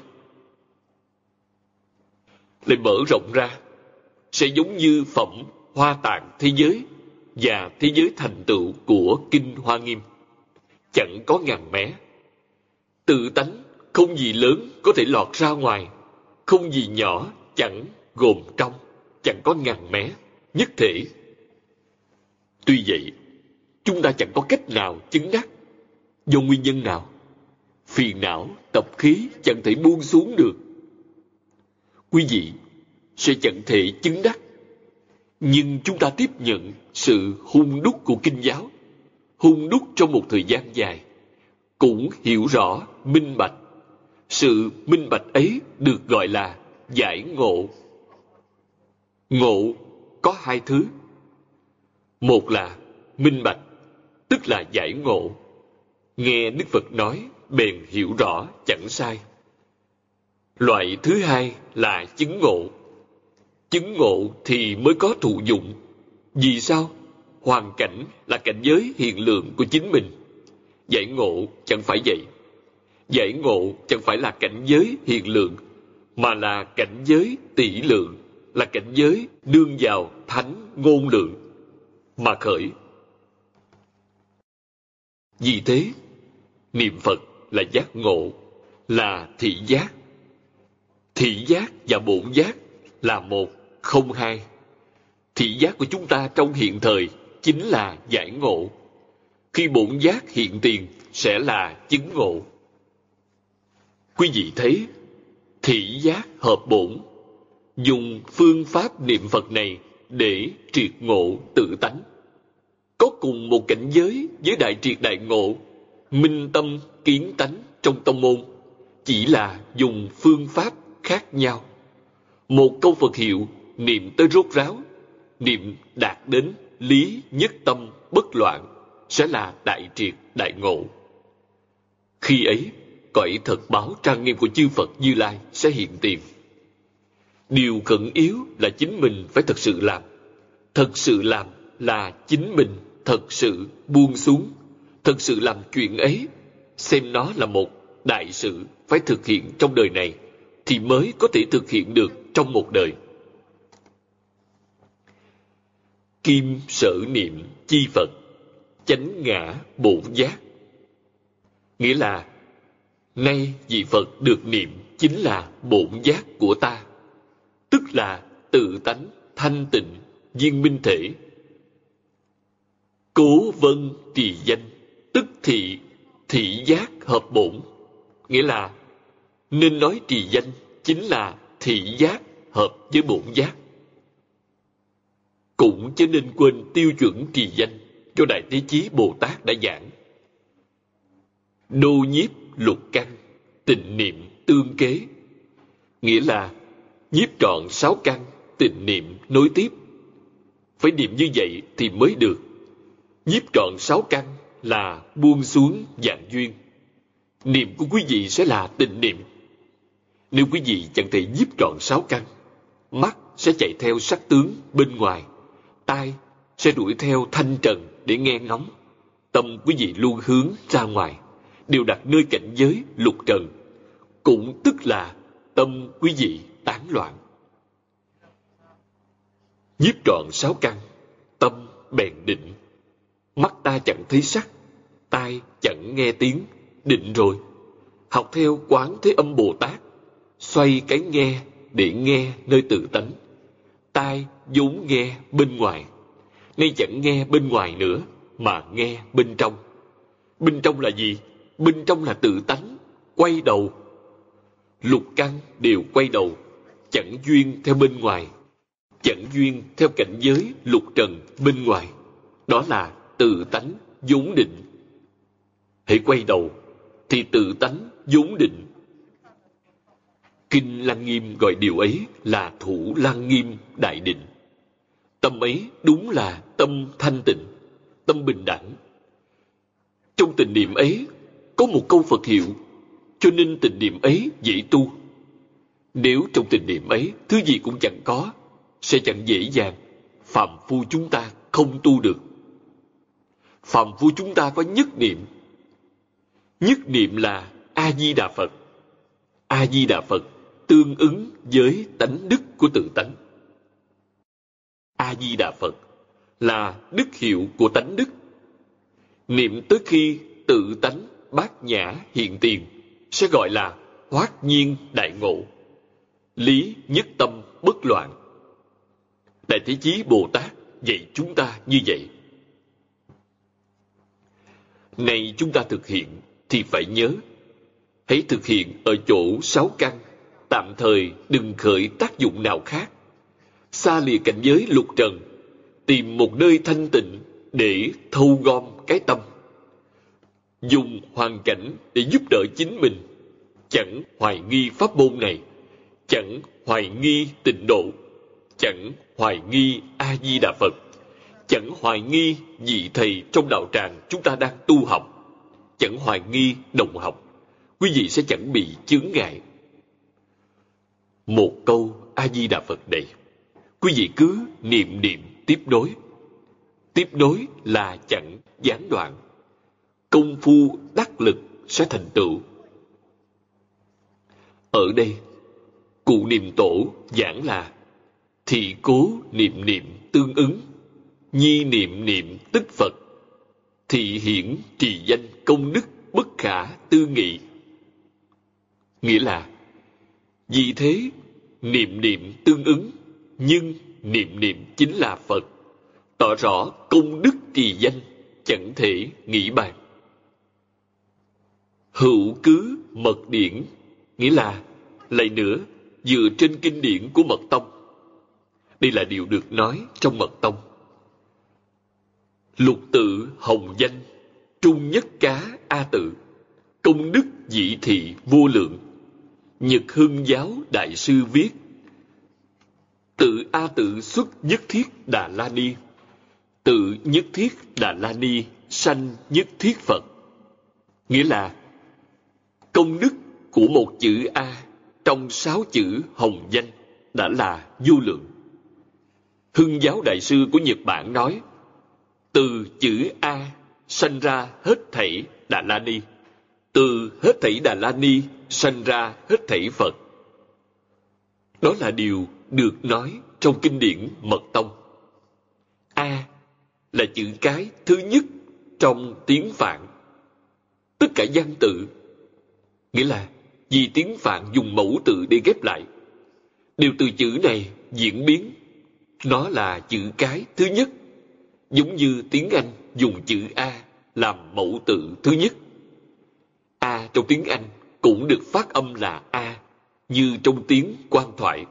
Lại mở rộng ra, sẽ giống như phẩm Hoa Tạng thế giới và thế giới thành tựu của Kinh Hoa Nghiêm. Chẳng có ngàn mé. Tự tánh không gì lớn có thể lọt ra ngoài, không gì nhỏ chẳng gồm trong, chẳng có ngàn mé, nhất thể. Tuy vậy, chúng ta chẳng có cách nào chứng đắc. Do nguyên nhân nào? Phiền não, tập khí chẳng thể buông xuống được. Quý vị sẽ chẳng thể chứng đắc. Nhưng chúng ta tiếp nhận sự hun đúc của kinh giáo, hun đúc trong một thời gian dài, cũng hiểu rõ, minh bạch. Sự minh bạch ấy được gọi là giải ngộ. Ngộ có hai thứ. Một là minh bạch, tức là giải ngộ. Nghe Đức Phật nói, bèn hiểu rõ, chẳng sai. Loại thứ hai là chứng ngộ. Chứng ngộ thì mới có thụ dụng. Vì sao? Hoàn cảnh là cảnh giới hiện lượng của chính mình. Giải ngộ chẳng phải vậy. Giải ngộ chẳng phải là cảnh giới hiện lượng, mà là cảnh giới tỷ lượng, là cảnh giới đương vào thánh ngôn lượng mà khởi. Vì thế, niệm Phật là giác ngộ, là thị giác. Thị giác và bổn giác là một, không hai. Thị giác của chúng ta trong hiện thời chính là giải ngộ. Khi bổn giác hiện tiền sẽ là chứng ngộ. Quý vị thấy, thị giác hợp bổn, dùng phương pháp niệm Phật này để triệt ngộ tự tánh. Có cùng một cảnh giới với đại triệt đại ngộ, minh tâm kiến tánh trong tông môn chỉ là dùng phương pháp khác nhau. Một câu Phật hiệu niệm tới rốt ráo, niệm đạt đến lý nhất tâm bất loạn sẽ là đại triệt đại ngộ. Khi ấy, cõi thật báo trang nghiêm của chư Phật Như Lai sẽ hiện tiền. Điều khẩn yếu là chính mình phải thật sự làm. Thật sự làm là chính mình thật sự buông xuống, thật sự làm chuyện ấy, xem nó là một đại sự phải thực hiện trong đời này, thì mới có thể thực hiện được trong một đời. Kim sở niệm chi Phật, chánh ngã bổn giác. Nghĩa là, nay vị Phật được niệm chính là bổn giác của ta, tức là tự tánh thanh tịnh viên minh thể. Cố vân trì danh, tức thị thị giác hợp bổn. Nghĩa là, nên nói trì danh chính là thị giác hợp với bổn giác. Cũng chớ nên quên tiêu chuẩn trì danh cho Đại Thế Chí Bồ Tát đã giảng. Đô nhiếp lục căn, tịnh niệm tương kế. Nghĩa là nhiếp trọn sáu căn, tịnh niệm nối tiếp. Phải niệm như vậy thì mới được. Nhiếp trọn sáu căn là buông xuống dạng duyên. Niệm của quý vị sẽ là tịnh niệm. Nếu quý vị chẳng thể nhiếp trọn sáu căn, mắt sẽ chạy theo sắc tướng bên ngoài, tai sẽ đuổi theo thanh trần để nghe ngóng, tâm quý vị luôn hướng ra ngoài, đều đặt nơi cảnh giới lục trần, cũng tức là tâm quý vị tán loạn. Nhiếp trọn sáu căn, tâm bèn định. Mắt ta chẳng thấy sắc, tai chẳng nghe tiếng, định rồi. Học theo Quán Thế Âm Bồ Tát, xoay cái nghe để nghe nơi tự tánh. Tai vốn nghe bên ngoài, nay chẳng nghe bên ngoài nữa, mà nghe bên trong. Bên trong là gì? Bên trong là tự tánh, quay đầu. Lục căn đều quay đầu, chẳng duyên theo bên ngoài, chẳng duyên theo cảnh giới lục trần bên ngoài. Đó là tự tánh vốn định. Hãy quay đầu thì tự tánh vốn định. Kinh Lăng Nghiêm gọi điều ấy là thủ Lăng Nghiêm đại định. Tâm ấy đúng là tâm thanh tịnh, tâm bình đẳng. Trong tịnh niệm ấy có một câu Phật hiệu, cho nên tịnh niệm ấy dễ tu. Nếu trong tịnh niệm ấy thứ gì cũng chẳng có, sẽ chẳng dễ dàng. Phàm phu chúng ta không tu được. Phàm phu chúng ta có nhất niệm. Nhất niệm là A-di-đà Phật. A-di-đà Phật tương ứng với tánh đức của tự tánh. A-di-đà Phật là đức hiệu của tánh đức. Niệm tới khi tự tánh bát nhã hiện tiền sẽ gọi là hoát nhiên đại ngộ, lý nhất tâm bất loạn. Đại Thế Chí Bồ Tát dạy chúng ta như vậy. Này chúng ta thực hiện thì phải nhớ, hãy thực hiện ở chỗ sáu căn, tạm thời đừng khởi tác dụng nào khác. Xa lìa cảnh giới lục trần, tìm một nơi thanh tịnh để thâu gom cái tâm. Dùng hoàn cảnh để giúp đỡ chính mình, chẳng hoài nghi pháp môn này, chẳng hoài nghi tịnh độ, chẳng hoài nghi A-di-đà Phật, chẳng hoài nghi vị thầy trong đạo tràng chúng ta đang tu học, chẳng hoài nghi đồng học, quý vị sẽ chẳng bị chướng ngại. Một câu A-di-đà Phật này, quý vị cứ niệm niệm tiếp nối. Tiếp nối là chẳng gián đoạn. Công phu đắc lực sẽ thành tựu. Ở đây, Cụ Niệm Tổ giảng là thị cố niệm niệm tương ứng, nhi niệm niệm tức Phật, thị hiển trì danh công đức bất khả tư nghị. Nghĩa là, vì thế niệm niệm tương ứng, nhưng niệm niệm chính là Phật, tỏ rõ công đức trì danh chẳng thể nghĩ bàn. Hữu cứ mật điển, nghĩa là lại nữa dựa trên kinh điển của Mật Tông. Đây là điều được nói trong Mật Tông. Lục tự hồng danh, trung nhất cá A Tự, công đức dị thị vô lượng. Nhật Hưng Giáo Đại Sư viết: tự A Tự xuất nhất thiết Đà La Ni, tự nhất thiết Đà La Ni sanh nhất thiết Phật. Nghĩa là công đức của một chữ A trong sáu chữ hồng danh đã là vô lượng. Hưng Giáo Đại Sư của Nhật Bản nói: từ chữ A sanh ra hết thảy Đà La Ni, từ hết thảy Đà La Ni sanh ra hết thảy Phật. Đó là điều được nói trong kinh điển Mật Tông. A là chữ cái thứ nhất trong tiếng Phạn. Tất cả văn tự, nghĩa là vì tiếng Phạn dùng mẫu tự để ghép lại, đều từ chữ này diễn biến. Nó là chữ cái thứ nhất, giống như tiếng Anh dùng chữ A làm mẫu tự thứ nhất. A trong tiếng Anh cũng được phát âm là A, như trong tiếng Quan thoại.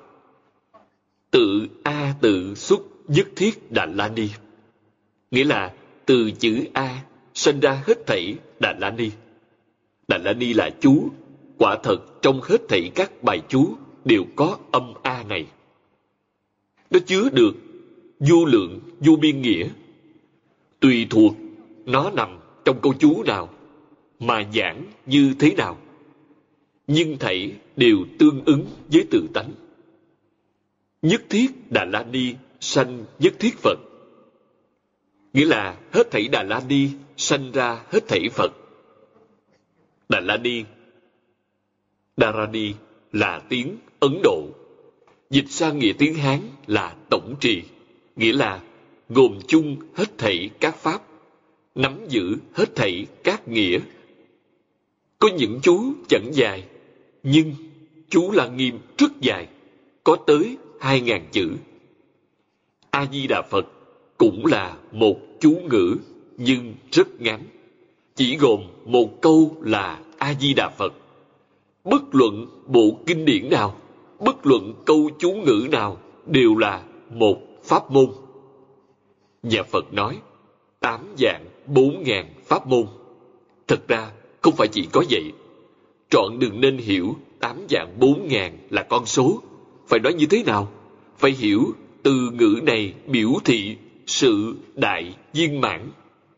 Tự A Tự xuất nhất thiết Đà La Ni, nghĩa là từ chữ A sinh ra hết thảy Đà La Ni. Đà La Ni là chú, quả thật trong hết thảy các bài chú đều có âm A này. Nó chứa được vô lượng vô biên nghĩa, tùy thuộc nó nằm trong câu chú nào mà giảng như thế nào, nhưng thảy đều tương ứng với tự tánh. Nhất thiết Đà La Ni sanh nhất thiết Phật, nghĩa là hết thảy Đà La Ni sanh ra hết thảy Phật. Đà La Ni, Dharani là tiếng Ấn Độ, dịch sang nghĩa tiếng Hán là tổng trì, nghĩa là gồm chung hết thảy các pháp, nắm giữ hết thảy các nghĩa. Có những chú chẳng dài, nhưng chú La Nghiêm rất dài, có tới hai ngàn chữ. A Di Đà Phật cũng là một chú ngữ, nhưng rất ngắn, chỉ gồm một câu là A Di Đà Phật. Bất luận bộ kinh điển nào, bất luận câu chú ngữ nào đều là một pháp môn. Nhà Phật nói tám vạn bốn ngàn pháp môn. Thật ra không phải chỉ có vậy. Trọn đừng nên hiểu tám vạn bốn ngàn là con số. Phải nói như thế nào? Phải hiểu từ ngữ này biểu thị sự đại viên mãn.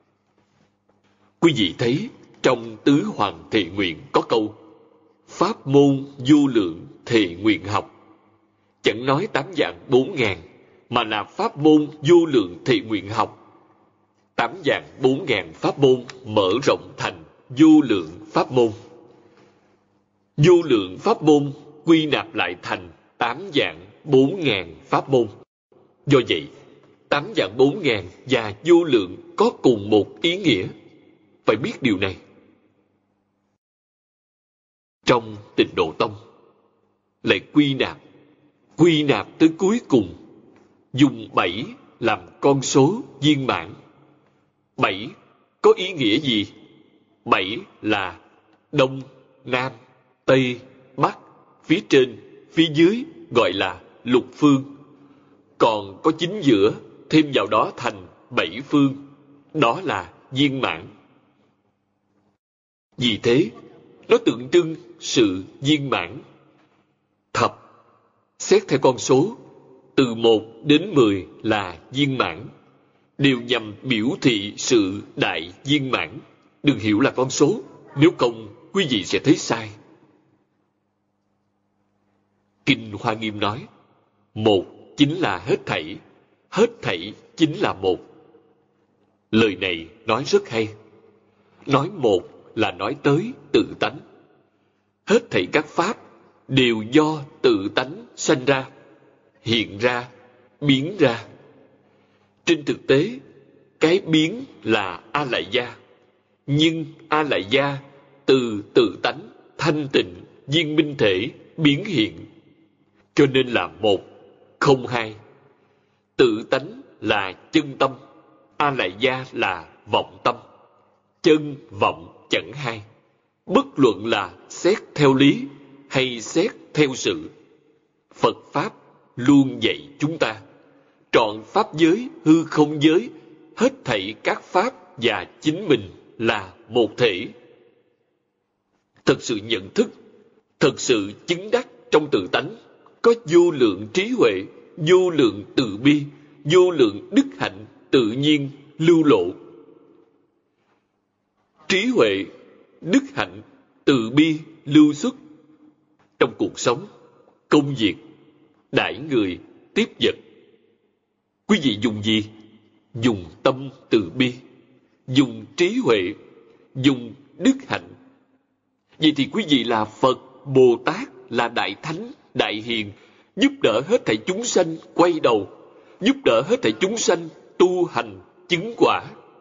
Quý vị thấy trong Tứ Hoàng Thệ Nguyện có câu pháp môn vô lượng thệ nguyện học. Chẳng nói tám vạn bốn ngàn, mà là pháp môn vô lượng thệ nguyện học. Tám vạn bốn ngàn pháp môn mở rộng thành vô lượng pháp môn. Vô lượng pháp môn quy nạp lại thành tám vạn bốn ngàn pháp môn. Do vậy, tám vạn bốn ngàn và vô lượng có cùng một ý nghĩa. Phải biết điều này. Trong Tịnh Độ Tông lại quy nạp, quy nạp tới cuối cùng, dùng bảy làm con số viên mãn. Bảy có ý nghĩa gì? Bảy là Đông, Nam, Tây, Bắc, phía trên, phía dưới gọi là lục phương. Còn có chính giữa, thêm vào đó thành bảy phương, đó là viên mãn. Vì thế, nó tượng trưng sự viên mãn. Thập, xét theo con số, từ một đến mười là viên mãn, đều nhằm biểu thị sự đại viên mãn. Đừng hiểu là con số, nếu không quý vị sẽ thấy sai. Kinh Hoa Nghiêm nói, một chính là hết thảy, hết thảy chính là một. Lời này nói rất hay. Nói một là nói tới tự tánh. Hết thảy các pháp đều do tự tánh sanh ra, hiện ra, biến ra. Trên thực tế, cái biến là A-lại gia, nhưng A-lại gia từ tự tánh thanh tịnh viên minh thể biến hiện, cho nên là một, không hai. Tự tánh là chân tâm, A-lại gia là vọng tâm. Chân vọng chẳng hai. Bất luận là xét theo lý hay xét theo sự, Phật Pháp luôn dạy chúng ta trọn pháp giới, hư không giới, hết thảy các pháp và chính mình là một thể. Thật sự nhận thức, thật sự chứng đắc trong tự tánh, có vô lượng trí huệ, vô lượng từ bi, vô lượng đức hạnh tự nhiên lưu lộ. Trí huệ, đức hạnh, từ bi lưu xuất trong cuộc sống, công việc, đãi người, tiếp vật. Quý vị dùng gì? Dùng tâm từ bi, dùng trí huệ, dùng đức hạnh. Vậy thì quý vị là Phật, Bồ Tát, là Đại Thánh, Đại Hiền, giúp đỡ hết thảy chúng sanh quay đầu, giúp đỡ hết thảy chúng sanh tu hành chứng quả.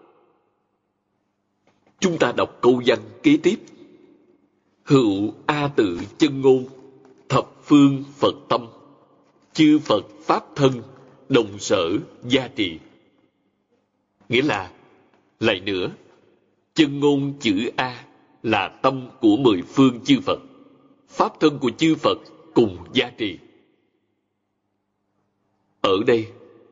Chúng ta đọc câu văn kế tiếp. Hữu A tự chân ngôn, thập phương Phật tâm, chư Phật Pháp thân, đồng sở gia trì. Nghĩa là, lại nữa, chân ngôn chữ A là tâm của mười phương chư Phật, Pháp thân của chư Phật cùng gia trì. Ở đây,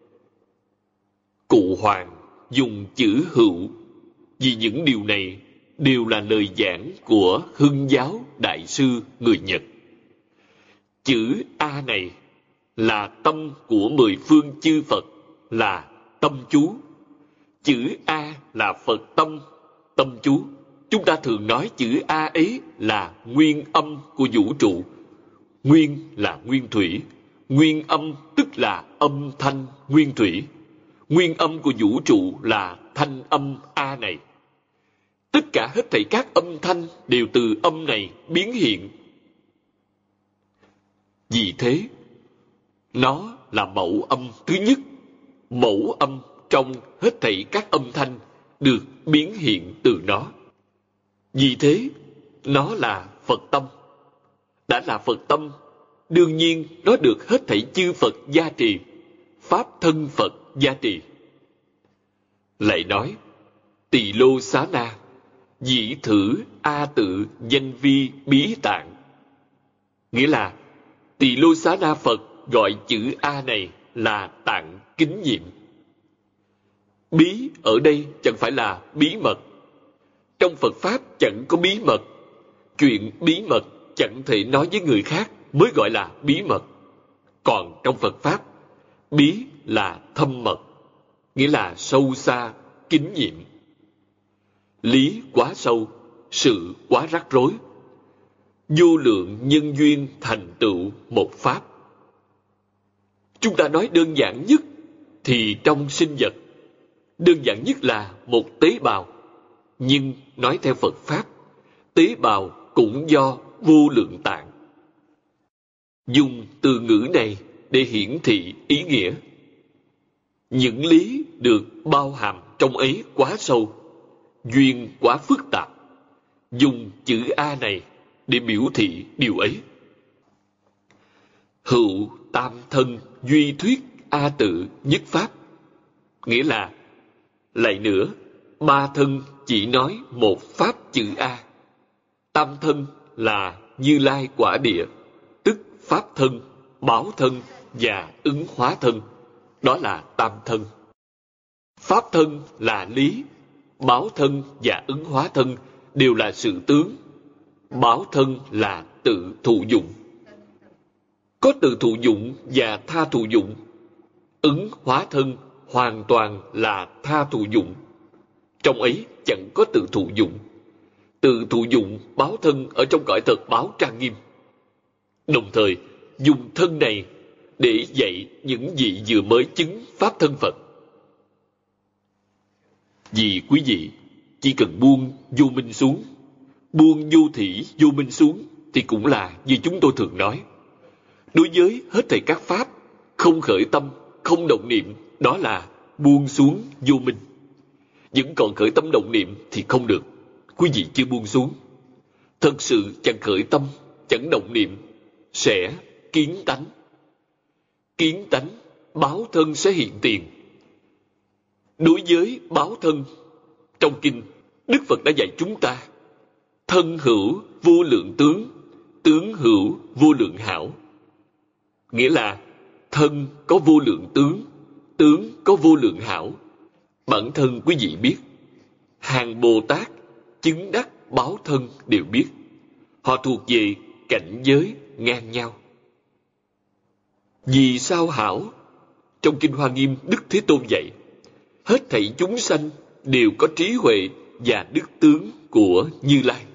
Cụ Hoàng dùng chữ hữu vì những điều này đều là lời giảng của Hưng giáo Đại sư người Nhật. Chữ A này là tâm của mười phương chư Phật, là tâm chú. Chữ A là Phật tâm, tâm chú. Chúng ta thường nói chữ A ấy là nguyên âm của vũ trụ. Nguyên là nguyên thủy, nguyên âm tức là âm thanh nguyên thủy. Nguyên âm của vũ trụ là thanh âm A này. Tất cả hết thảy các âm thanh đều từ âm này biến hiện. Vì thế, nó là mẫu âm thứ nhất. Mẫu âm trong hết thảy các âm thanh được biến hiện từ nó. Vì thế, nó là Phật tâm. Đã là Phật tâm, đương nhiên nó được hết thảy chư Phật gia trì, Pháp thân Phật gia trì. Lại nói, Tỳ Lô Xá Na, dĩ thử A tự danh vi bí tạng. Nghĩa là, Tỳ Lô Xá Na Phật gọi chữ A này là tạng kính nhiệm. Bí ở đây chẳng phải là bí mật. Trong Phật Pháp chẳng có bí mật. Chuyện bí mật chẳng thể nói với người khác mới gọi là bí mật. Còn trong Phật Pháp, bí là thâm mật, nghĩa là sâu xa, kín nhiệm. Lý quá sâu, sự quá rắc rối. Vô lượng nhân duyên thành tựu một Pháp. Chúng ta nói đơn giản nhất thì trong sinh vật, đơn giản nhất là một tế bào. Nhưng nói theo Phật Pháp, tế bào cũng do vô lượng tạng. Dùng từ ngữ này để hiển thị ý nghĩa. Những lý được bao hàm trong ấy quá sâu, duyên quá phức tạp. Dùng chữ A này để biểu thị điều ấy. Hữu tam thân duy thuyết A tự nhất Pháp. Nghĩa là, lại nữa, ba thân chỉ nói một Pháp chữ A. Tam thân là Như Lai quả địa, tức Pháp thân, báo thân và ứng hóa thân. Đó là tam thân. Pháp thân là lý, báo thân và ứng hóa thân đều là sự tướng. Báo thân là tự thụ dụng. Có tự thụ dụng và tha thụ dụng. Ứng hóa thân hoàn toàn là tha thụ dụng. Trong ấy chẳng có tự thụ dụng. Tự thụ dụng báo thân ở trong cõi thật báo trang nghiêm. Đồng thời, dùng thân này để dạy những vị vừa mới chứng Pháp thân Phật. Vì quý vị chỉ cần buông vô minh xuống, buông vô thỉ vô minh xuống thì cũng là như chúng tôi thường nói. Đối với hết thảy các Pháp, không khởi tâm, không động niệm, đó là buông xuống vô minh. Vẫn còn khởi tâm động niệm thì không được. Quý vị chưa buông xuống. Thật sự chẳng khởi tâm, chẳng động niệm, sẽ kiến tánh. Kiến tánh, báo thân sẽ hiện tiền. Đối với báo thân, trong kinh, Đức Phật đã dạy chúng ta, thân hữu vô lượng tướng, tướng hữu vô lượng hảo. Nghĩa là, thân có vô lượng tướng, tướng có vô lượng hảo. Bản thân quý vị biết, hàng Bồ Tát chứng đắc báo thân đều biết. Họ thuộc về cảnh giới ngang nhau. Vì sao hảo? Trong Kinh Hoa Nghiêm, Đức Thế Tôn dạy, hết thảy chúng sanh đều có trí huệ và đức tướng của Như Lai.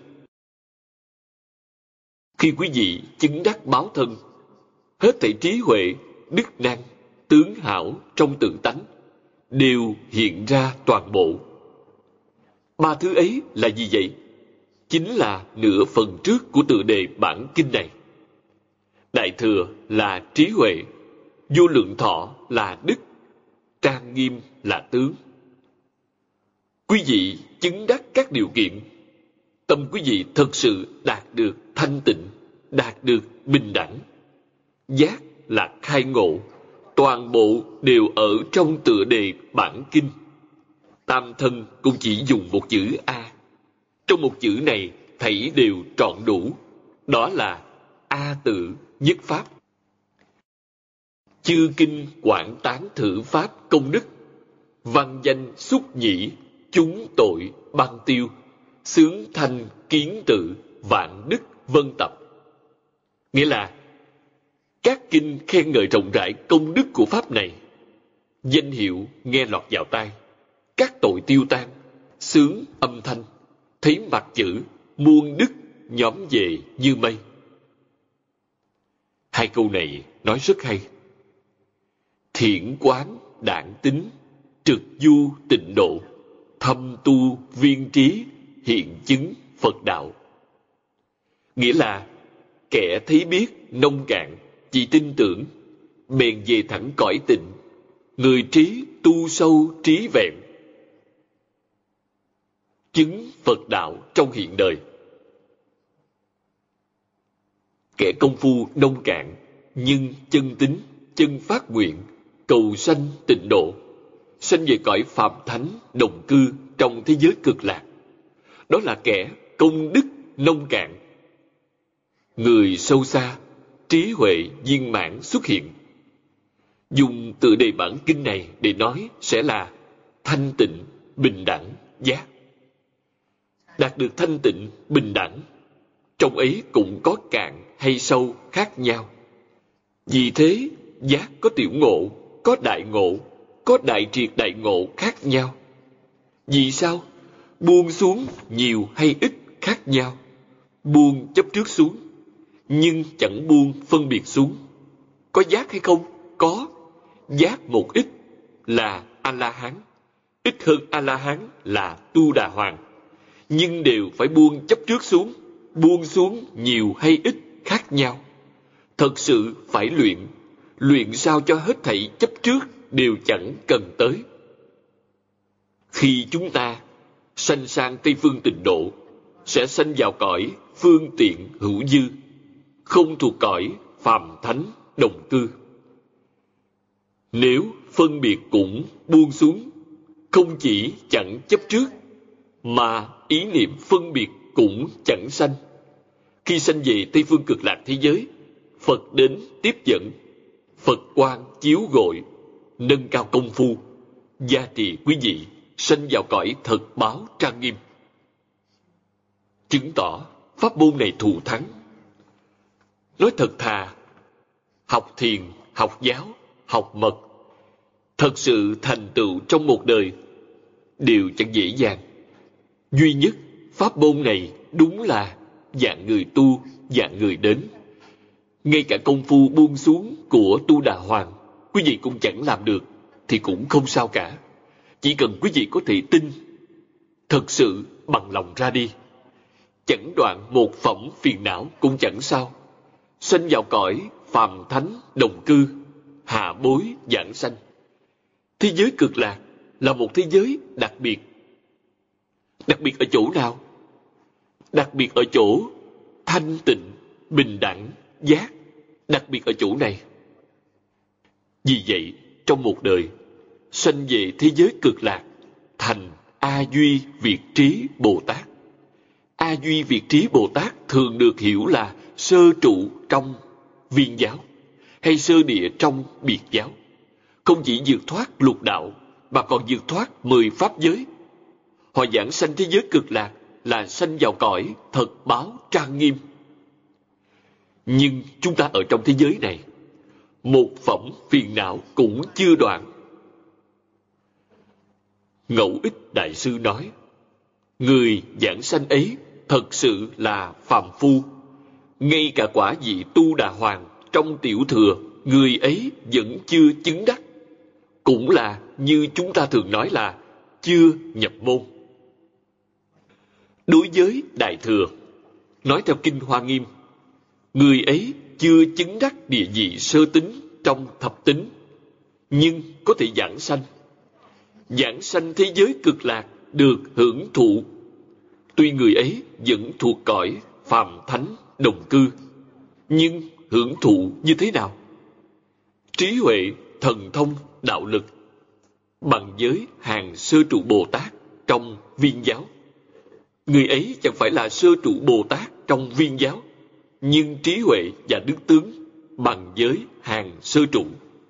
Khi quý vị chứng đắc báo thân, hết thảy trí huệ, đức năng, tướng hảo trong tự tánh đều hiện ra toàn bộ. Ba thứ ấy là gì vậy? Chính là nửa phần trước của tựa đề bản kinh này. Đại thừa là trí huệ, vô lượng thọ là đức, trang nghiêm là tướng. Quý vị chứng đắc các điều kiện, tâm quý vị thật sự đạt được thanh tịnh, đạt được bình đẳng. Giác là khai ngộ, toàn bộ đều ở trong tựa đề bản kinh. Tam thân cũng chỉ dùng một chữ A. Trong một chữ này thảy đều trọn đủ. Đó là A tự nhất pháp. Chư kinh quảng tán thử pháp công đức, văn danh xúc nhĩ, chúng tội băng tiêu, xướng thanh kiến tự, vạn đức vân tập. Nghĩa là các kinh khen ngợi rộng rãi công đức của pháp này, danh hiệu nghe lọt vào tai, các tội tiêu tan, sướng âm thanh, thấy mặt chữ muôn đức nhóm về như mây. Hai câu này nói rất hay. Thiện quán đản tính, trực du tịnh độ, thâm tu viên trí, hiện chứng Phật đạo. Nghĩa là kẻ thấy biết nông cạn, chỉ tin tưởng, bèn về thẳng cõi tịnh. Người trí tu sâu trí vẹn, chứng Phật đạo trong hiện đời. Kẻ công phu nông cạn nhưng chân tín, chân phát nguyện, cầu sanh tịnh độ, sanh về cõi phạm thánh đồng cư trong thế giới cực lạc. Đó là kẻ công đức nông cạn. Người sâu xa, trí huệ viên mãn xuất hiện. Dùng tựa đề bản kinh này để nói sẽ là thanh tịnh, bình đẳng, giác. Đạt được thanh tịnh, bình đẳng, trong ấy cũng có cạn hay sâu khác nhau. Vì thế, giác có tiểu ngộ, có đại ngộ, có đại triệt đại ngộ khác nhau. Vì sao? Buông xuống nhiều hay ít khác nhau. Buông chấp trước xuống, nhưng chẳng buông phân biệt xuống. Có giác hay không? Có. Giác một ít là A-la-hán, ít hơn A-la-hán là Tu Đà Hoàng. Nhưng đều phải buông chấp trước xuống. Buông xuống nhiều hay ít khác nhau. Thật sự phải luyện, luyện sao cho hết thảy chấp trước đều chẳng cần tới. Khi chúng ta sanh sang Tây Phương Tịnh Độ, sẽ sanh vào cõi phương tiện hữu dư, không thuộc cõi phàm thánh đồng cư. Nếu phân biệt cũng buông xuống, không chỉ chẳng chấp trước, mà ý niệm phân biệt cũng chẳng sanh. Khi sanh về Tây Phương Cực Lạc thế giới, Phật đến tiếp dẫn, Phật quang chiếu gội, nâng cao công phu, gia trì quý vị sanh vào cõi thật báo trang nghiêm. Chứng tỏ pháp môn này thù thắng. Nói thật thà, học thiền, học giáo, học mật, thật sự thành tựu trong một đời đều chẳng dễ dàng. Duy nhất pháp môn này đúng là dạng người tu, dạng người đến. Ngay cả công phu buông xuống của Tu Đà Hoàng, quý vị cũng chẳng làm được, thì cũng không sao cả. Chỉ cần quý vị có thể tin, thật sự bằng lòng ra đi, chẳng đoạn một phẩm phiền não cũng chẳng sao. Sanh vào cõi phàm thánh đồng cư, hạ bối giảng sanh. Thế giới cực lạc là một thế giới đặc biệt. Đặc biệt ở chỗ nào? Đặc biệt ở chỗ thanh tịnh, bình đẳng, giác. Đặc biệt ở chỗ này. Vì vậy, trong một đời, sanh về thế giới cực lạc, thành A Duy Việt Trí Bồ Tát. A Duy Việt Trí Bồ Tát thường được hiểu là sơ trụ trong viên giáo, hay sơ địa trong biệt giáo. Không chỉ vượt thoát lục đạo, mà còn vượt thoát mười pháp giới. Họ giảng sanh thế giới cực lạc là sanh vào cõi thật báo trang nghiêm. Nhưng chúng ta ở trong thế giới này, một phẩm phiền não cũng chưa đoạn. Ngẫu Ích Đại Sư nói, người giảng sanh ấy thật sự là phàm phu. Ngay cả quả vị Tu Đà Hoàng trong tiểu thừa, người ấy vẫn chưa chứng đắc. Cũng là như chúng ta thường nói là chưa nhập môn. Đối với Đại Thừa, nói theo Kinh Hoa Nghiêm, người ấy chưa chứng đắc địa vị sơ tính trong thập tính, nhưng có thể giảng sanh. Giảng sanh thế giới cực lạc được hưởng thụ. Tuy người ấy vẫn thuộc cõi phàm thánh đồng cư, nhưng hưởng thụ như thế nào? Trí huệ, thần thông, đạo lực bằng với hàng sơ trụ Bồ Tát trong Viên giáo. Người ấy chẳng phải là sơ trụ Bồ Tát trong Viên giáo, nhưng trí huệ và đức tướng bằng với hàng sơ trụ.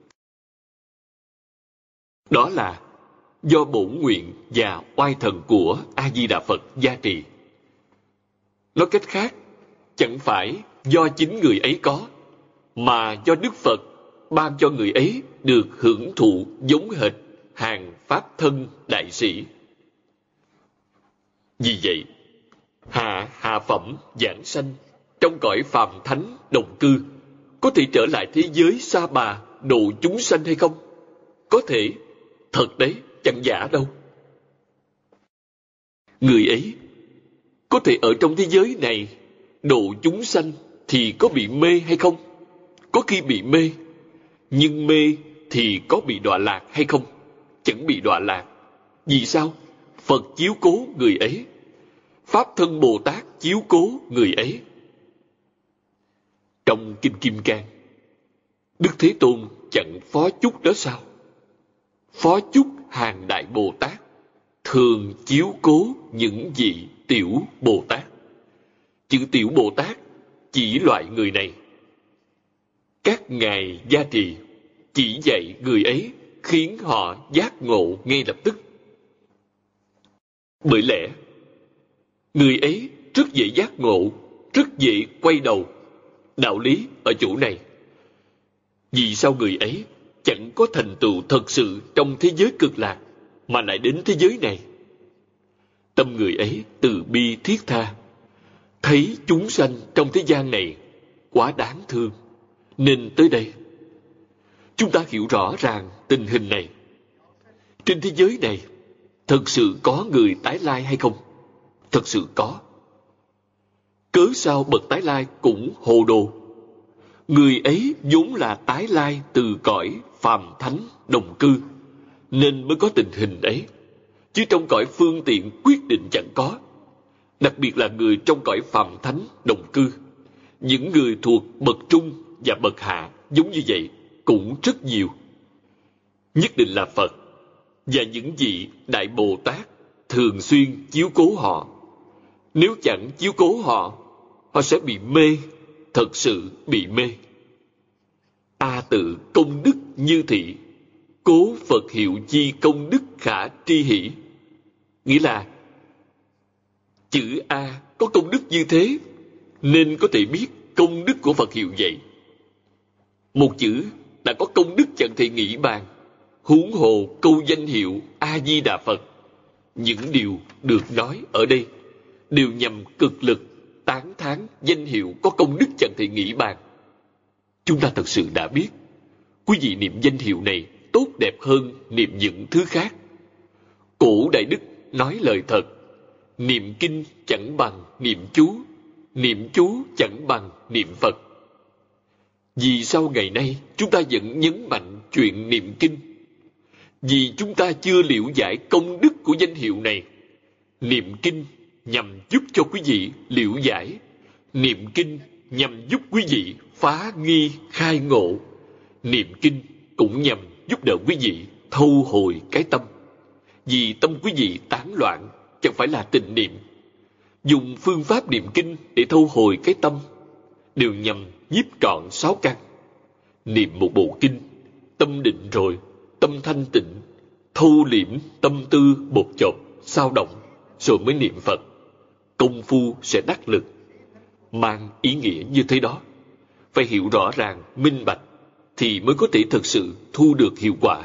Đó là do bổn nguyện và oai thần của A Di Đà Phật gia trì. Nói cách khác, chẳng phải do chính người ấy có, mà do Đức Phật ban cho người ấy được hưởng thụ giống hệt hàng pháp thân đại sĩ. Vì vậy, hạ hạ phẩm giảng sanh trong cõi phàm thánh đồng cư có thể trở lại thế giới Sa Bà độ chúng sanh hay không? Có thể, thật đấy, chẳng giả đâu. Người ấy có thể ở trong thế giới này độ chúng sanh thì có bị mê hay không? Có khi bị mê, nhưng mê thì có bị đọa lạc hay không? Chẳng bị đọa lạc. Vì sao? Phật chiếu cố người ấy. Pháp thân Bồ Tát chiếu cố người ấy. Trong Kinh Kim Cang, Đức Thế Tôn chẳng phó chúc đó sao? Phó chúc hàng đại Bồ Tát thường chiếu cố những vị tiểu Bồ Tát. Chữ tiểu Bồ Tát chỉ loại người này. Các ngài gia trì chỉ dạy người ấy, khiến họ giác ngộ ngay lập tức. Bởi lẽ, người ấy rất dễ giác ngộ, rất dễ quay đầu. Đạo lý ở chỗ này. Vì sao người ấy chẳng có thành tựu thật sự trong thế giới cực lạc, mà lại đến thế giới này? Tâm người ấy từ bi thiết tha, thấy chúng sanh trong thế gian này quá đáng thương, nên tới đây. Chúng ta hiểu rõ ràng tình hình này. Trên thế giới này, thật sự có người tái lai hay không? Thật sự có. Cớ sao bậc tái lai cũng hồ đồ? Người ấy vốn là tái lai từ cõi phàm thánh đồng cư, nên mới có tình hình ấy. Chứ trong cõi phương tiện quyết định chẳng có. Đặc biệt là người trong cõi phàm thánh đồng cư. Những người thuộc bậc trung và bậc hạ giống như vậy cũng rất nhiều. Nhất định là Phật và những vị Đại Bồ Tát thường xuyên chiếu cố họ. Nếu chẳng chiếu cố họ, họ sẽ bị mê, thật sự bị mê. A tự công đức như thị, cố Phật hiệu chi công đức khả tri hỷ. Nghĩa là chữ A có công đức như thế, nên có thể biết công đức của Phật hiệu vậy. Một chữ đã có công đức chẳng thể nghĩ bàn, huống hồ câu danh hiệu A Di Đà Phật. Những điều được nói ở đây đều nhằm cực lực tán thán danh hiệu có công đức chẳng thể nghĩ bàn. Chúng ta thật sự đã biết, quý vị niệm danh hiệu này tốt đẹp hơn niệm những thứ khác. Cổ Đại Đức nói lời thật, niệm kinh chẳng bằng niệm chú, niệm chú chẳng bằng niệm Phật. Vì sao ngày nay chúng ta vẫn nhấn mạnh chuyện niệm kinh? Vì chúng ta chưa liễu giải công đức của danh hiệu này. Niệm kinh nhằm giúp cho quý vị liễu giải. Niệm kinh nhằm giúp quý vị phá nghi khai ngộ. Niệm kinh cũng nhằm giúp đỡ quý vị thâu hồi cái tâm. Vì tâm quý vị tán loạn chẳng phải là tịnh niệm. Dùng phương pháp niệm kinh để thâu hồi cái tâm đều nhằm nhiếp trọn sáu căn. Niệm một bộ kinh, tâm định rồi, tâm thanh tịnh, thâu liễm tâm tư bột chộp, sao động, rồi mới niệm Phật. Công phu sẽ đắc lực. Mang ý nghĩa như thế đó. Phải hiểu rõ ràng, minh bạch, thì mới có thể thực sự thu được hiệu quả.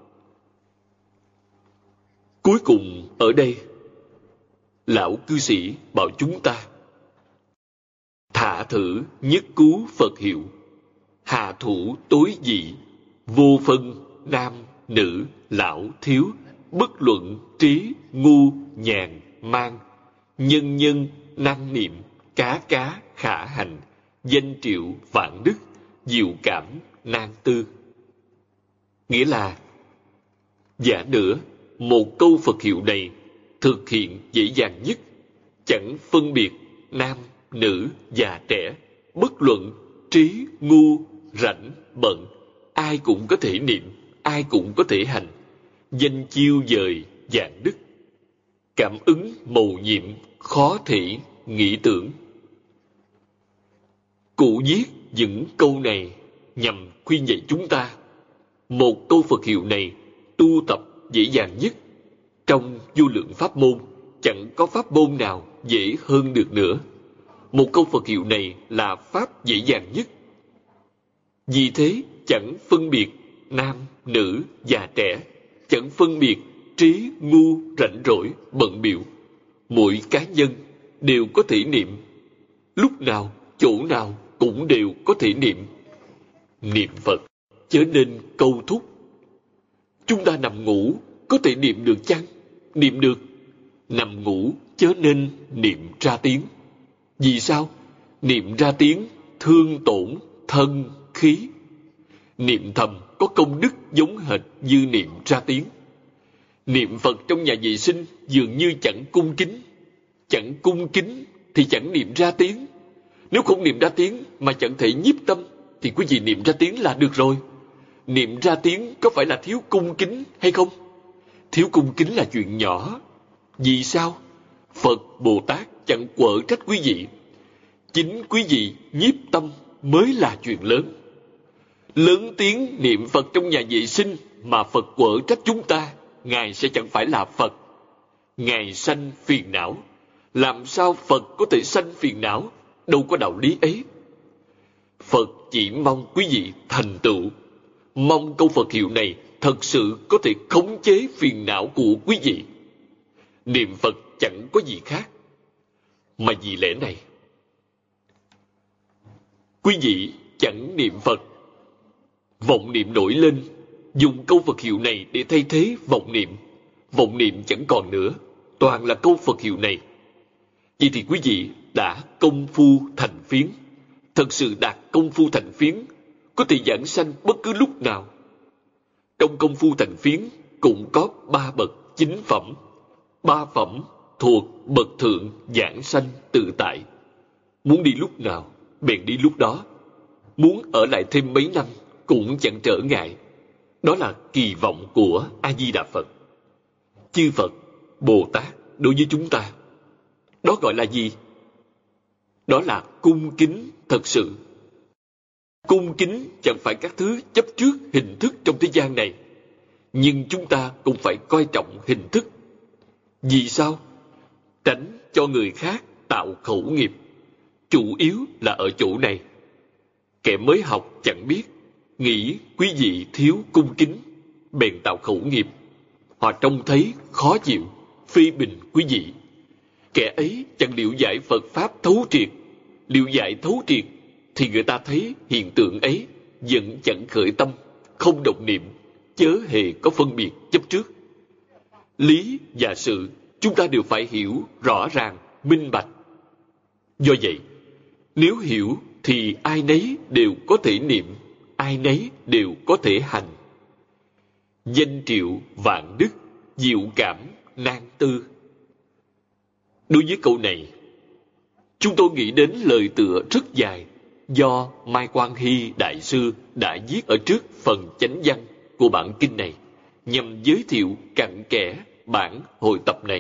Cuối cùng ở đây, lão cư sĩ bảo chúng ta thả thử nhất cứu Phật hiệu, hạ thủ tối dị, vô phân nam nữ lão thiếu, bất luận trí ngu nhàn mang, nhân nhân năng niệm, cá cá khả hành, danh triệu vạn đức, diệu cảm nan tư. Nghĩa là, giả nữa, một câu Phật hiệu này thực hiện dễ dàng nhất, chẳng phân biệt nam, nữ, già, trẻ, bất luận trí, ngu, rảnh, bận, ai cũng có thể niệm, ai cũng có thể hành, danh chiêu dời, dạng đức, cảm ứng mầu nhiệm, khó thể nghĩ tưởng. Cụ viết những câu này nhằm khuyên dạy chúng ta, một câu Phật hiệu này tu tập dễ dàng nhất. Trong vô lượng pháp môn, chẳng có pháp môn nào dễ hơn được nữa. Một câu Phật hiệu này là pháp dễ dàng nhất. Vì thế, chẳng phân biệt nam, nữ, già, trẻ, chẳng phân biệt trí, ngu, rảnh rỗi, bận bịu. Mỗi cá nhân đều có thể niệm. Lúc nào, chỗ nào cũng đều có thể niệm. Niệm Phật chớ nên câu thúc. Chúng ta nằm ngủ có thể niệm được chăng? Niệm được. Nằm ngủ chớ nên niệm ra tiếng. Vì sao? Niệm ra tiếng thương tổn thân khí. Niệm thầm có công đức giống hệt như niệm ra tiếng. Niệm Phật trong nhà vệ sinh dường như chẳng cung kính. Chẳng cung kính thì chẳng niệm ra tiếng. Nếu không niệm ra tiếng mà chẳng thể nhiếp tâm thì quý vị niệm ra tiếng là được rồi. Niệm ra tiếng có phải là thiếu cung kính hay không? Thiếu cung kính là chuyện nhỏ. Vì sao? Phật Bồ Tát chẳng quở trách quý vị. Chính quý vị nhiếp tâm mới là chuyện lớn. Lớn tiếng niệm Phật trong nhà vệ sinh mà Phật quở trách chúng ta, Ngài sẽ chẳng phải là Phật. Ngài sanh phiền não. Làm sao Phật có thể sanh phiền não? Đâu có đạo lý ấy. Phật chỉ mong quý vị thành tựu. Mong câu Phật hiệu này thật sự có thể khống chế phiền não của quý vị. Niệm Phật chẳng có gì khác. Mà vì lẽ này, quý vị chẳng niệm Phật, vọng niệm nổi lên, dùng câu Phật hiệu này để thay thế vọng niệm. Vọng niệm chẳng còn nữa, toàn là câu Phật hiệu này. Vậy thì quý vị đã công phu thành phiến. Thật sự đạt công phu thành phiến, có thể giảng sanh bất cứ lúc nào. Trong công phu thành phiến cũng có ba bậc chính phẩm. Ba phẩm thuộc bậc thượng giảng sanh tự tại. Muốn đi lúc nào, bèn đi lúc đó. Muốn ở lại thêm mấy năm cũng chẳng trở ngại. Đó là kỳ vọng của A-di-đà Phật. Chư Phật, Bồ Tát đối với chúng ta, đó gọi là gì? Đó là cung kính thật sự. Cung kính chẳng phải các thứ chấp trước hình thức trong thế gian này. Nhưng chúng ta cũng phải coi trọng hình thức. Vì sao? Tránh cho người khác tạo khẩu nghiệp. Chủ yếu là ở chỗ này. Kẻ mới học chẳng biết, nghĩ quý vị thiếu cung kính, bèn tạo khẩu nghiệp. Họ trông thấy khó chịu, phê bình quý vị. Kẻ ấy chẳng liệu giải Phật Pháp thấu triệt. Liệu giải thấu triệt thì người ta thấy hiện tượng ấy vẫn chẳng khởi tâm, không động niệm, chớ hề có phân biệt chấp trước. Lý và sự chúng ta đều phải hiểu rõ ràng, minh bạch. Do vậy, nếu hiểu thì ai nấy đều có thể niệm, ai nấy đều có thể hành. Danh triệu vạn đức, diệu cảm nan tư. Đối với câu này, chúng tôi nghĩ đến lời tựa rất dài do Mai Quang Hy Đại Sư đã viết ở trước phần chánh văn của bản kinh này, nhằm giới thiệu cặn kẽ bản hội tập này.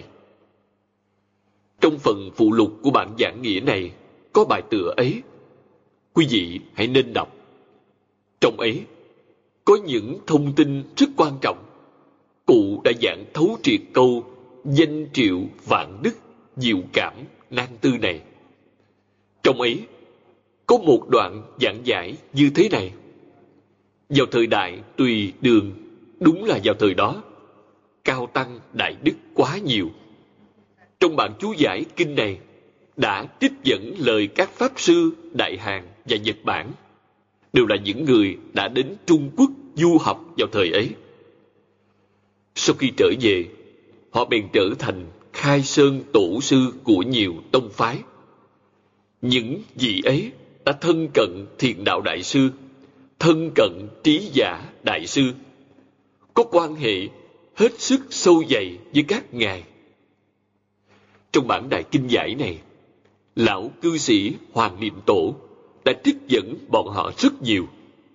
Trong phần phụ lục của bản giảng nghĩa này có bài tựa ấy, quý vị hãy nên đọc. Trong ấy có những thông tin rất quan trọng. Cụ đã giảng thấu triệt câu danh triệu vạn đức, diệu cảm nan tư này. Trong ấy có một đoạn giảng giải như thế này: vào thời đại Tùy Đường, đúng là vào thời đó, cao tăng đại đức quá nhiều. Trong bản chú giải kinh này đã trích dẫn lời các pháp sư Đại Hàn và Nhật Bản, đều là những người đã đến Trung Quốc du học vào thời ấy. Sau khi trở về, họ bèn trở thành khai sơn tổ sư của nhiều tông phái. Những vị ấy đã thân cận Thiện Đạo Đại Sư, thân cận Trí Giả Đại Sư, có quan hệ hết sức sâu dày với các ngài. Trong bản đại kinh giải này, lão cư sĩ Hoàng Niệm Tổ đã trích dẫn bọn họ rất nhiều.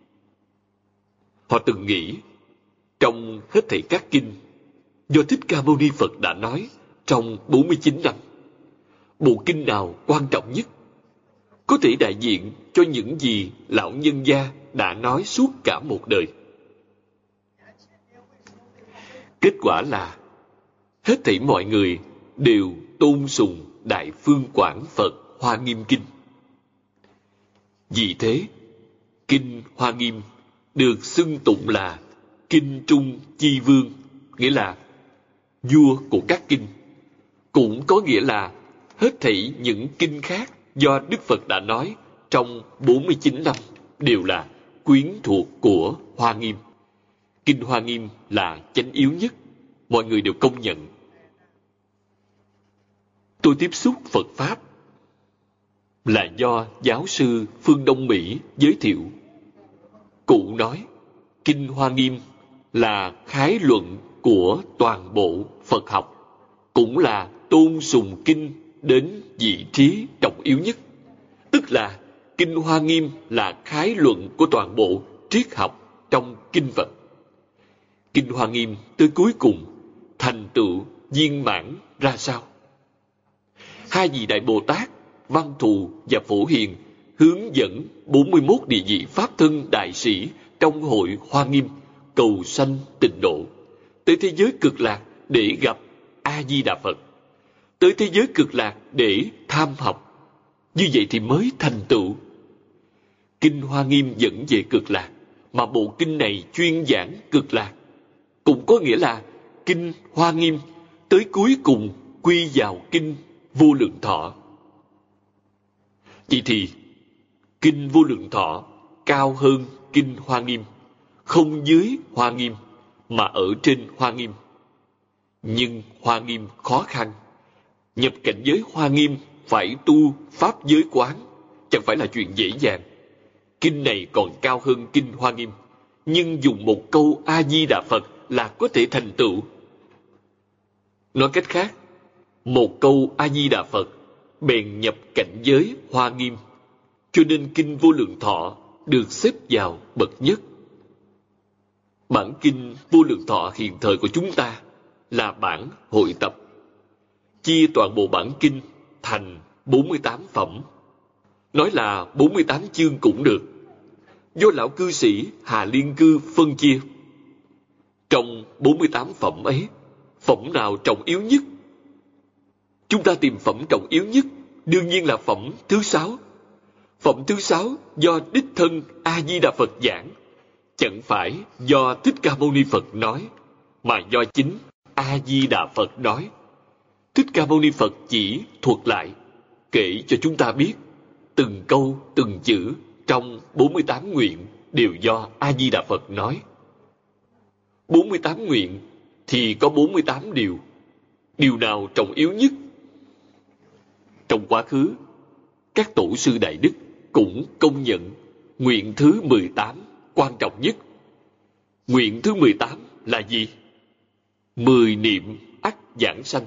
Họ từng nghĩ, trong hết thảy các kinh do Thích Ca Mâu Ni Phật đã nói trong bốn mươi chín năm, bộ kinh nào quan trọng nhất, có thể đại diện cho những gì lão nhân gia đã nói suốt cả một đời. Kết quả là hết thảy mọi người đều tôn sùng Đại Phương Quảng Phật Hoa Nghiêm Kinh. Vì thế, Kinh Hoa Nghiêm được xưng tụng là Kinh Trung Chi Vương, nghĩa là vua của các kinh, cũng có nghĩa là hết thảy những kinh khác do Đức Phật đã nói trong bốn mươi chín năm đều là quyến thuộc của Hoa Nghiêm. Kinh Hoa Nghiêm là chánh yếu nhất, mọi người đều công nhận. Tôi tiếp xúc Phật Pháp là do giáo sư Phương Đông Mỹ giới thiệu. Cụ nói, Kinh Hoa Nghiêm là khái luận của toàn bộ Phật học, cũng là tôn sùng kinh đến vị trí trọng yếu nhất. Tức là Kinh Hoa Nghiêm là khái luận của toàn bộ triết học trong kinh Phật. Kinh Hoa Nghiêm tới cuối cùng thành tựu viên mãn ra sao? Hai vị Đại Bồ Tát Văn Thù và Phổ Hiền hướng dẫn bốn mươi mốt địa vị Pháp thân đại sĩ trong hội Hoa Nghiêm cầu sanh tịnh độ, tới thế giới cực lạc để gặp A-di-đà Phật, tới thế giới cực lạc để tham học. Như vậy thì mới thành tựu. Kinh Hoa Nghiêm dẫn về cực lạc, mà bộ kinh này chuyên giảng cực lạc, cũng có nghĩa là Kinh Hoa Nghiêm tới cuối cùng quy vào Kinh Vô Lượng Thọ. Vậy thì Kinh Vô Lượng Thọ cao hơn Kinh Hoa Nghiêm, không dưới Hoa Nghiêm mà ở trên Hoa Nghiêm. Nhưng Hoa Nghiêm khó khăn, nhập cảnh giới Hoa Nghiêm phải tu pháp giới quán, chẳng phải là chuyện dễ dàng. Kinh này còn cao hơn Kinh Hoa Nghiêm, nhưng dùng một câu A-di-đà Phật là có thể thành tựu. Nói cách khác, một câu A-di-đà Phật bèn nhập cảnh giới Hoa Nghiêm, cho nên Kinh Vô Lượng Thọ được xếp vào bậc nhất. Bản Kinh Vô Lượng Thọ hiện thời của chúng ta là bản hội tập, chia toàn bộ bản kinh thành bốn mươi tám phẩm. Nói là bốn mươi tám chương cũng được, do lão cư sĩ Hà Liên Cư phân chia. Trong bốn mươi tám phẩm ấy, phẩm nào trọng yếu nhất? Chúng ta tìm phẩm trọng yếu nhất, đương nhiên là phẩm thứ sáu. Phẩm thứ sáu do đích thân A-di-đà Phật giảng, chẳng phải do Thích Ca Mâu Ni Phật nói, mà do chính A-di-đà Phật nói. Thích Ca Mâu Ni Phật chỉ thuật lại, kể cho chúng ta biết từng câu từng chữ trong bốn mươi tám nguyện đều do A-di-đà Phật nói. bốn mươi tám nguyện thì có bốn mươi tám điều. Điều nào trọng yếu nhất? Trong quá khứ, các tổ sư Đại Đức cũng công nhận nguyện thứ mười tám quan trọng nhất. Nguyện thứ mười tám là gì? Mười niệm ắt giảng sanh.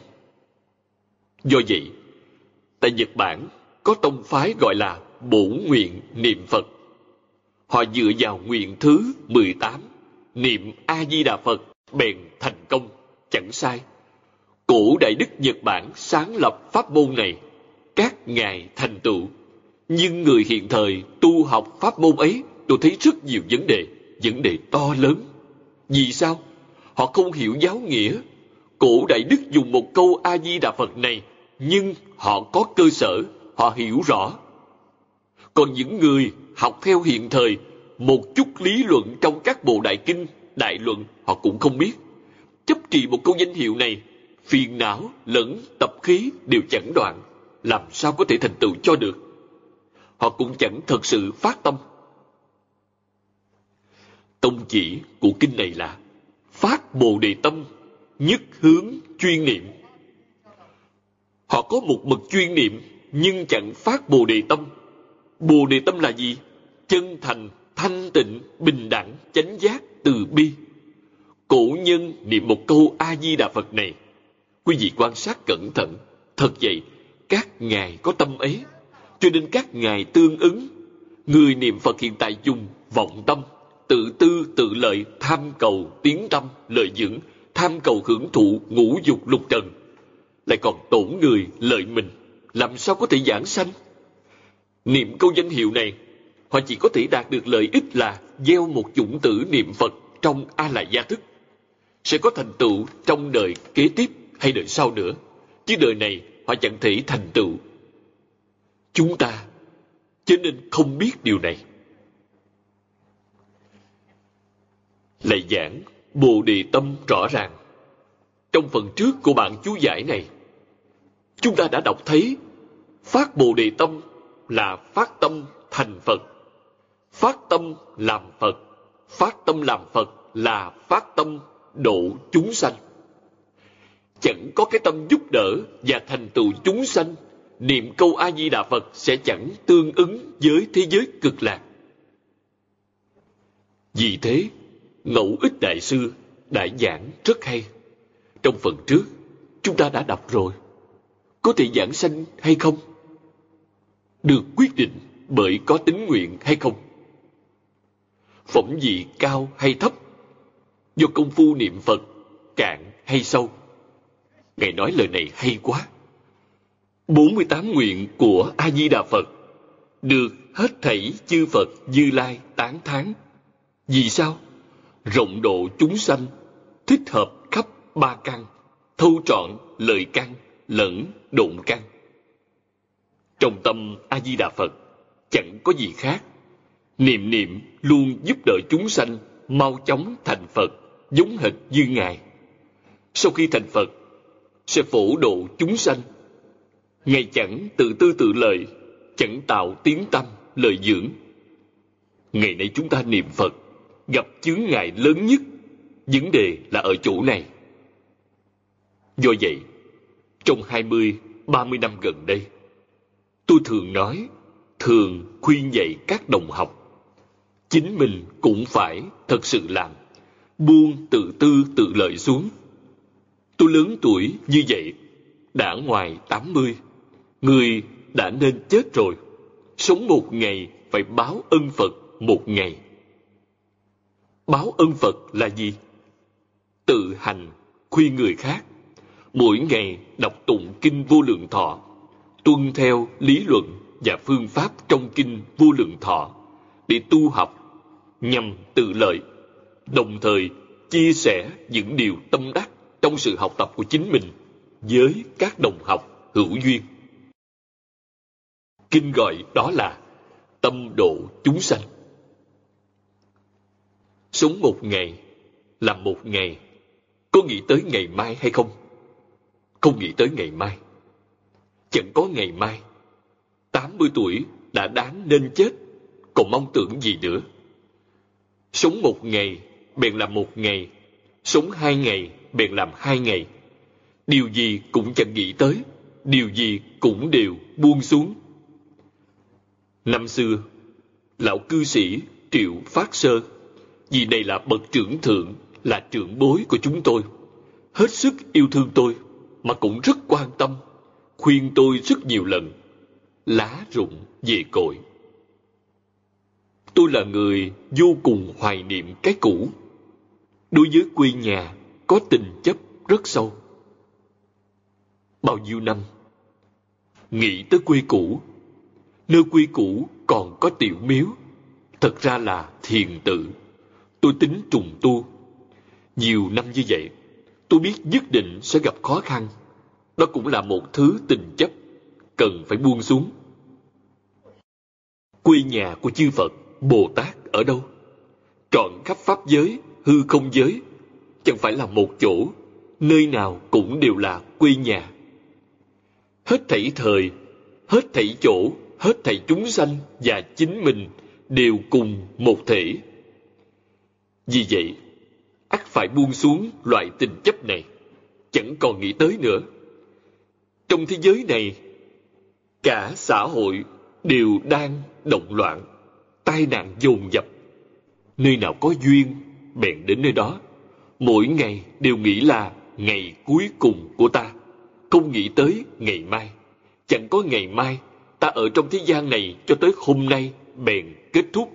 Do vậy, tại Nhật Bản có tông phái gọi là bổn nguyện niệm Phật. Họ dựa vào nguyện thứ mười tám, niệm A-di-đà Phật, bèn thành công, chẳng sai. Cổ Đại Đức Nhật Bản sáng lập pháp môn này, các ngài thành tựu. Nhưng người hiện thời tu học pháp môn ấy, tôi thấy rất nhiều vấn đề, vấn đề to lớn. Vì sao? Họ không hiểu giáo nghĩa, Cổ Đại Đức dùng một câu A-di-đà Phật này, nhưng họ có cơ sở, họ hiểu rõ. Còn những người học theo hiện thời, một chút lý luận trong các bộ đại kinh, đại luận họ cũng không biết. Chấp trì một câu danh hiệu này, phiền não lẫn tập khí đều chẳng đoạn, làm sao có thể thành tựu cho được. Họ cũng chẳng thật sự phát tâm. Tông chỉ của kinh này là phát Bồ Đề tâm, nhất hướng chuyên niệm. Họ có một mực chuyên niệm nhưng chẳng phát Bồ Đề tâm. Bồ Đề tâm là gì? Chân thành, thanh tịnh, bình đẳng, chánh giác, từ bi. Cổ nhân niệm một câu A-di-đà Phật này, quý vị quan sát cẩn thận. Thật vậy, các ngài có tâm ấy, cho nên các ngài tương ứng. Người niệm Phật hiện tại dùng vọng tâm, tự tư tự lợi, tham cầu tiếng tâm, lợi dưỡng, tham cầu hưởng thụ ngũ dục lục trần, lại còn tổn người lợi mình, làm sao có thể giảng sanh? Niệm câu danh hiệu này, họ chỉ có thể đạt được lợi ích là gieo một chủng tử niệm Phật trong A Lại Gia thức, sẽ có thành tựu trong đời kế tiếp hay đời sau nữa, chứ đời này họ chẳng thể thành tựu. Chúng ta cho nên không biết điều này. Lại giảng Bồ Đề tâm rõ ràng. Trong phần trước của bản chú giải này, chúng ta đã đọc thấy phát Bồ Đề tâm là phát tâm thành Phật, phát tâm làm Phật, phát tâm làm Phật là phát tâm độ chúng sanh. Chẳng có cái tâm giúp đỡ và thành tựu chúng sanh, niệm câu A-di-đà Phật sẽ chẳng tương ứng với thế giới cực lạc. Vì thế, Ngẫu Ích Đại Sư đã giảng rất hay. Trong phần trước, chúng ta đã đọc rồi. Có thể giảng sanh hay không? Được quyết định bởi có tín nguyện hay không. Phẩm vị cao hay thấp, do công phu niệm Phật cạn hay sâu. Ngài nói lời này hay quá. bốn mươi tám nguyện của A-di-đà Phật được hết thảy chư Phật Như Lai tán thán. Vì sao? Rộng độ chúng sanh, thích hợp khắp ba căn, thâu trọn lợi căn lẫn độn căn. Trong tâm A-di-đà Phật chẳng có gì khác. Niệm niệm luôn giúp đỡ chúng sanh mau chóng thành Phật, giống hệt như Ngài. Sau khi thành Phật, sẽ phổ độ chúng sanh. Ngài chẳng tự tư tự lợi, chẳng tạo tiếng tâm, lợi dưỡng. Ngày nay chúng ta niệm Phật, gặp chướng ngại lớn nhất, vấn đề là ở chỗ này. Do vậy, trong hai mươi, ba mươi năm gần đây, tôi thường nói, thường khuyên dạy các đồng học, chính mình cũng phải thật sự làm, buông tự tư tự lợi xuống. Tôi lớn tuổi như vậy, đã ngoài tám mươi, người đã nên chết rồi. Sống một ngày phải báo ân Phật một ngày. Báo ân Phật là gì? Tự hành khuyên người khác, mỗi ngày đọc tụng kinh Vô Lượng Thọ, tuân theo lý luận và phương pháp trong kinh Vô Lượng Thọ để tu học nhằm tự lợi, đồng thời chia sẻ những điều tâm đắc trong sự học tập của chính mình với các đồng học hữu duyên. Kinh gọi đó là tâm độ chúng sanh. Sống một ngày, làm một ngày, có nghĩ tới ngày mai hay không? Không nghĩ tới ngày mai. Chẳng có ngày mai. tám mươi tuổi đã đáng nên chết, còn mong tưởng gì nữa? Sống một ngày, bèn làm một ngày. Sống hai ngày, bèn làm hai ngày. Điều gì cũng chẳng nghĩ tới, điều gì cũng đều buông xuống. Năm xưa, lão cư sĩ Triệu Phát Sơ, vì này là bậc trưởng thượng, là trưởng bối của chúng tôi, hết sức yêu thương tôi, mà cũng rất quan tâm, khuyên tôi rất nhiều lần. Lá rụng về cội. Tôi là người vô cùng hoài niệm cái cũ. Đối với quê nhà có tình chấp rất sâu. Bao nhiêu năm, nghĩ tới quê cũ, nơi quê cũ còn có tiểu miếu, thật ra là thiền tự. Tôi tính trùng tu. Nhiều năm như vậy, Tôi biết nhất định sẽ gặp khó khăn. Đó cũng là một thứ tình chấp, cần phải buông xuống. Quê nhà của chư Phật, Bồ Tát ở đâu? Trọn khắp pháp giới, hư không giới, chẳng phải là một chỗ, nơi nào cũng đều là quê nhà. Hết thảy thời, hết thảy chỗ, hết thảy chúng sanh và chính mình đều cùng một thể. Vì vậy, ắt phải buông xuống loại tình chấp này, chẳng còn nghĩ tới nữa. Trong thế giới này, cả xã hội đều đang động loạn, tai nạn dồn dập. Nơi nào có duyên, bèn đến nơi đó. Mỗi ngày đều nghĩ là ngày cuối cùng của ta, không nghĩ tới ngày mai. Chẳng có ngày mai, ta ở trong thế gian này cho tới hôm nay bèn kết thúc.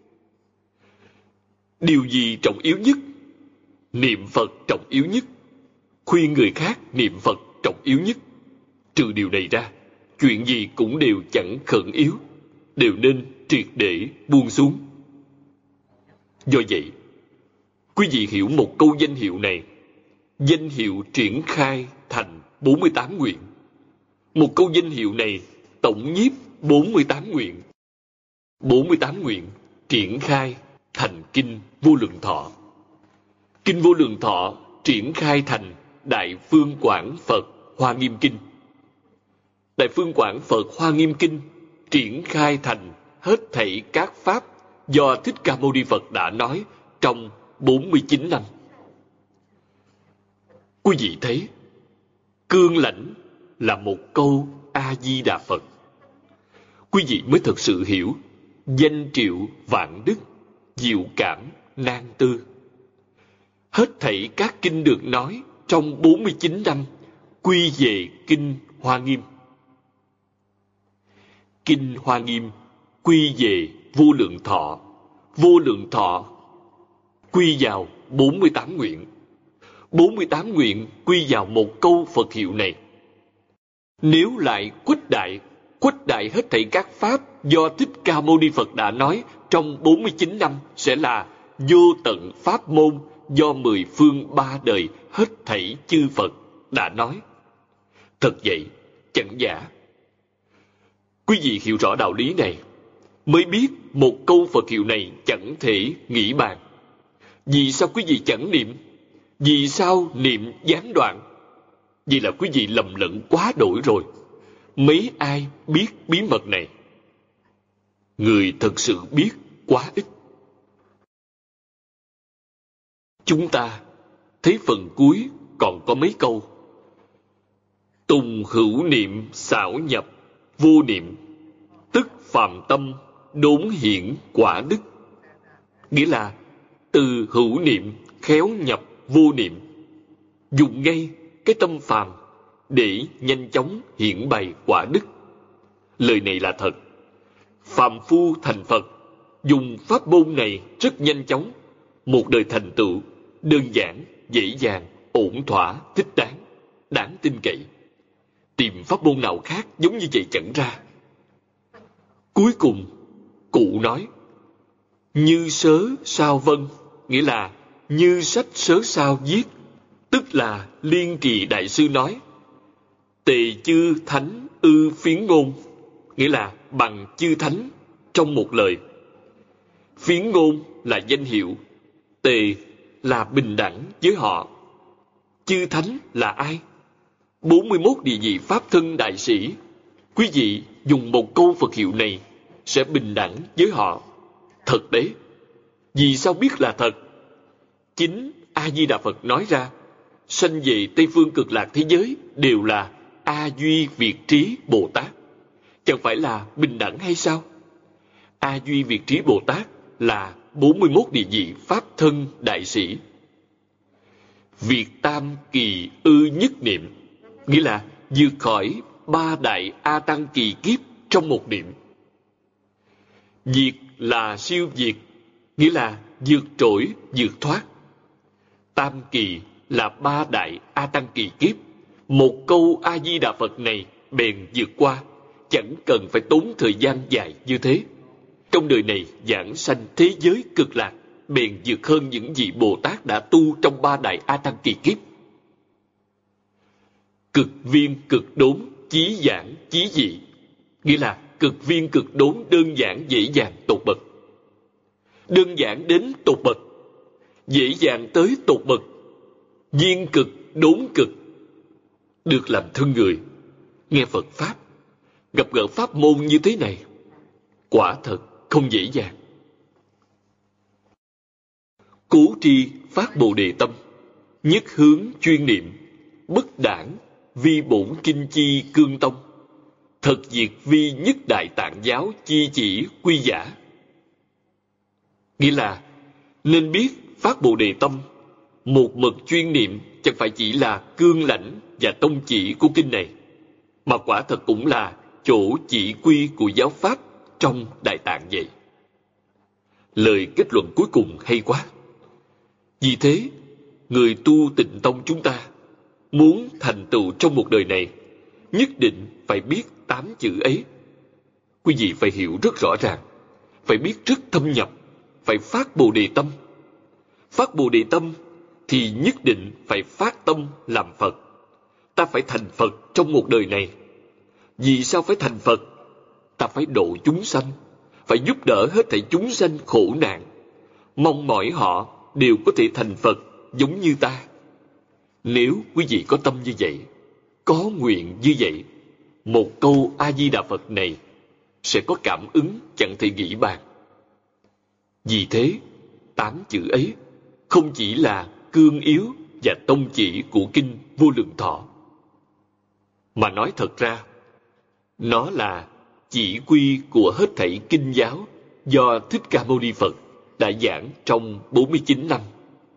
Điều gì trọng yếu nhất? Niệm Phật trọng yếu nhất. Khuyên người khác niệm Phật trọng yếu nhất. Trừ điều này ra, chuyện gì cũng đều chẳng khẩn yếu, đều nên triệt để buông xuống. Do vậy, quý vị hiểu một câu danh hiệu này. Danh hiệu triển khai thành bốn mươi tám nguyện. Một câu danh hiệu này tổng nhiếp bốn mươi tám nguyện. bốn mươi tám nguyện triển khai thành Kinh Vô Lượng Thọ. Kinh Vô Lượng Thọ triển khai thành Đại Phương Quảng Phật Hoa Nghiêm Kinh. Đại Phương Quảng Phật Hoa Nghiêm Kinh triển khai thành hết thảy các pháp do Thích Ca Mâu Ni Phật đã nói trong bốn mươi chín năm. Quý vị thấy, cương lãnh là một câu A-di-đà Phật. Quý vị mới thực sự hiểu danh triệu vạn đức, diệu cảm nan tư. Hết thảy các kinh được nói trong bốn mươi chín năm quy về Kinh Hoa Nghiêm. Kinh Hoa Nghiêm quy về Vô Lượng Thọ. Vô Lượng Thọ quy vào bốn mươi tám nguyện. bốn mươi tám nguyện quy vào một câu Phật hiệu này. Nếu lại khuếch đại, khuếch đại hết thảy các pháp do Thích Ca Mâu Ni Phật đã nói trong bốn mươi chín năm sẽ là vô tận pháp môn do mười phương ba đời hết thảy chư Phật đã nói. Thật vậy, chẳng giả. Quý vị hiểu rõ đạo lý này, mới biết một câu Phật hiệu này chẳng thể nghĩ bàn. Vì sao quý vị chẳng niệm? Vì sao niệm gián đoạn? Vì là quý vị lầm lẫn quá đổi rồi. Mấy ai biết bí mật này? Người thật sự biết quá ít. Chúng ta thấy phần cuối còn có mấy câu. Tùng hữu niệm xảo nhập vô niệm, tức phàm tâm đốn hiển quả đức. Nghĩa là từ hữu niệm khéo nhập vô niệm, dùng ngay cái tâm phàm để nhanh chóng hiển bày quả đức. Lời này là thật. Phàm phu thành Phật, dùng pháp môn này rất nhanh chóng, một đời thành tựu, đơn giản, dễ dàng, ổn thỏa, thích đáng, đáng tin cậy. Tìm pháp môn nào khác giống như vậy chẳng ra. Cuối cùng, cụ nói, như sớ sao vân, nghĩa là như sách sớ sao viết, tức là Liên Trì Đại Sư nói, tề chư thánh ư phiến ngôn, nghĩa là bằng chư thánh trong một lời. Phiến ngôn là danh hiệu, tề là bình đẳng với họ. Chư thánh là ai? bốn mươi mốt địa vị pháp thân đại sĩ. Quý vị dùng một câu Phật hiệu này sẽ bình đẳng với họ. Thật đấy. Vì sao biết là thật? Chính A-di-đà Phật nói ra, sanh về Tây Phương Cực Lạc thế giới đều là A Duy Việt Trí Bồ Tát. Chẳng phải là bình đẳng hay sao? A Duy Việt Trí Bồ Tát là bốn mươi mốt địa vị pháp thân đại sĩ. Việt tam kỳ ư nhất niệm, nghĩa là vượt khỏi ba đại A Tăng kỳ kiếp trong một niệm. Việt là siêu việt, nghĩa là vượt trội, vượt thoát. Tam kỳ là ba đại A Tăng kỳ kiếp. Một câu A-di-đà Phật này bèn vượt qua, chẳng cần phải tốn thời gian dài như thế. Trong đời này giảng sanh thế giới cực lạc, bèn vượt hơn những vị Bồ Tát đã tu trong ba đại A Tăng kỳ kiếp. Cực viên cực đốn, chí giản chí dị, nghĩa là cực viên cực đốn đơn giản dễ dàng tột bậc. Đơn giản đến tột bậc, dễ dàng tới tột bậc, viên cực đốn cực. Được làm thân người, nghe Phật Pháp, gặp gỡ pháp môn như thế này, quả thật không dễ dàng. Cố tri phát Bồ Đề tâm, nhất hướng chuyên niệm, bất đảng vi bổn kinh chi cương tông, thật diệt vi nhất đại tạng giáo chi chỉ quy giả. Nghĩa là nên biết phát Bồ Đề tâm, một mực chuyên niệm chẳng phải chỉ là cương lãnh và tông chỉ của kinh này, mà quả thật cũng là chỗ chỉ quy của giáo pháp trong Đại Tạng vậy. Lời kết luận cuối cùng hay quá. Vì thế, người tu Tịnh tông chúng ta muốn thành tựu trong một đời này, nhất định phải biết tám chữ ấy. Quý vị phải hiểu rất rõ ràng, phải biết rất thâm nhập, phải phát Bồ Đề tâm. Phát Bồ Đề tâm thì nhất định phải phát tâm làm Phật. Ta phải thành Phật trong một đời này. Vì sao phải thành Phật? Ta phải độ chúng sanh, phải giúp đỡ hết thảy chúng sanh khổ nạn, mong mỏi họ đều có thể thành Phật giống như ta. Nếu quý vị có tâm như vậy, có nguyện như vậy, một câu A-di-đà Phật này sẽ có cảm ứng chẳng thể nghĩ bàn. Vì thế, tám chữ ấy không chỉ là cương yếu và tông chỉ của kinh Vô Lượng Thọ, mà nói thật ra, nó là chỉ quy của hết thảy kinh giáo do Thích Ca Mâu Ni Phật đã giảng trong bốn mươi chín năm.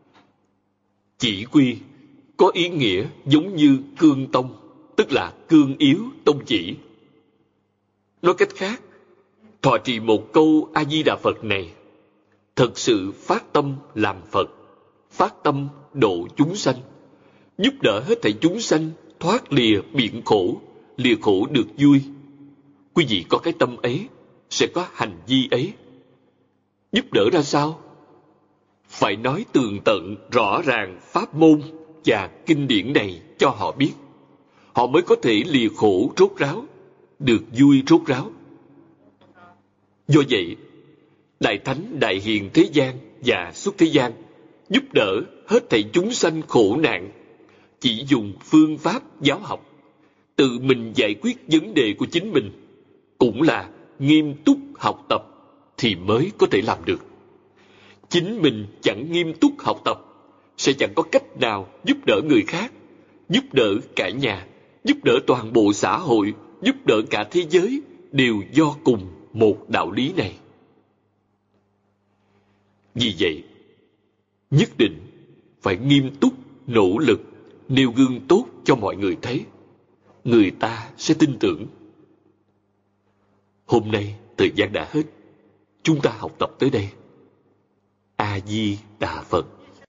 Chỉ quy có ý nghĩa giống như cương tông, tức là cương yếu tông chỉ. Nói cách khác, thọ trì một câu A-di-đà Phật này, thật sự phát tâm làm Phật, phát tâm độ chúng sanh, giúp đỡ hết thảy chúng sanh thoát lìa biển khổ, lìa khổ được vui. Quý vị có cái tâm ấy, sẽ có hành vi ấy. Giúp đỡ ra sao? Phải nói tường tận, rõ ràng pháp môn và kinh điển này cho họ biết. Họ mới có thể lìa khổ rốt ráo, được vui rốt ráo. Do vậy, Đại Thánh Đại Hiền thế gian và xuất thế gian giúp đỡ hết thảy chúng sanh khổ nạn, chỉ dùng phương pháp giáo học, tự mình giải quyết vấn đề của chính mình, cũng là nghiêm túc học tập thì mới có thể làm được. Chính mình chẳng nghiêm túc học tập, sẽ chẳng có cách nào giúp đỡ người khác, giúp đỡ cả nhà, giúp đỡ toàn bộ xã hội, giúp đỡ cả thế giới, đều do cùng một đạo lý này. Vì vậy, nhất định phải nghiêm túc, nỗ lực, nêu gương tốt cho mọi người thấy. Người ta sẽ tin tưởng. Hôm nay, thời gian đã hết. Chúng ta học tập tới đây. A-di-đà Phật.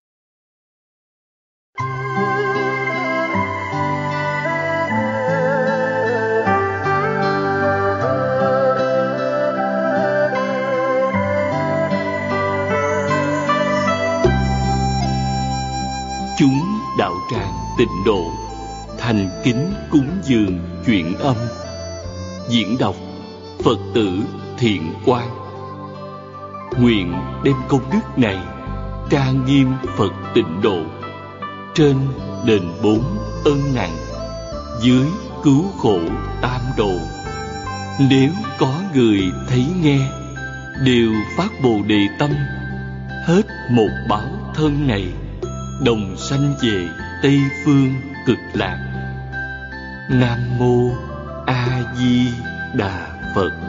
Chúng đạo tràng Tịnh Độ thành kính cúng dường chuyển âm. Diễn đọc Phật tử Thiện Quang. Nguyện đem công đức này trang nghiêm Phật Tịnh Độ, trên đền bốn ân nặng, dưới cứu khổ tam độ. Nếu có người thấy nghe, đều phát Bồ Đề tâm, hết một báo thân này, đồng sanh về Tây Phương Cực Lạc. Nam mô A Di Đà Phật.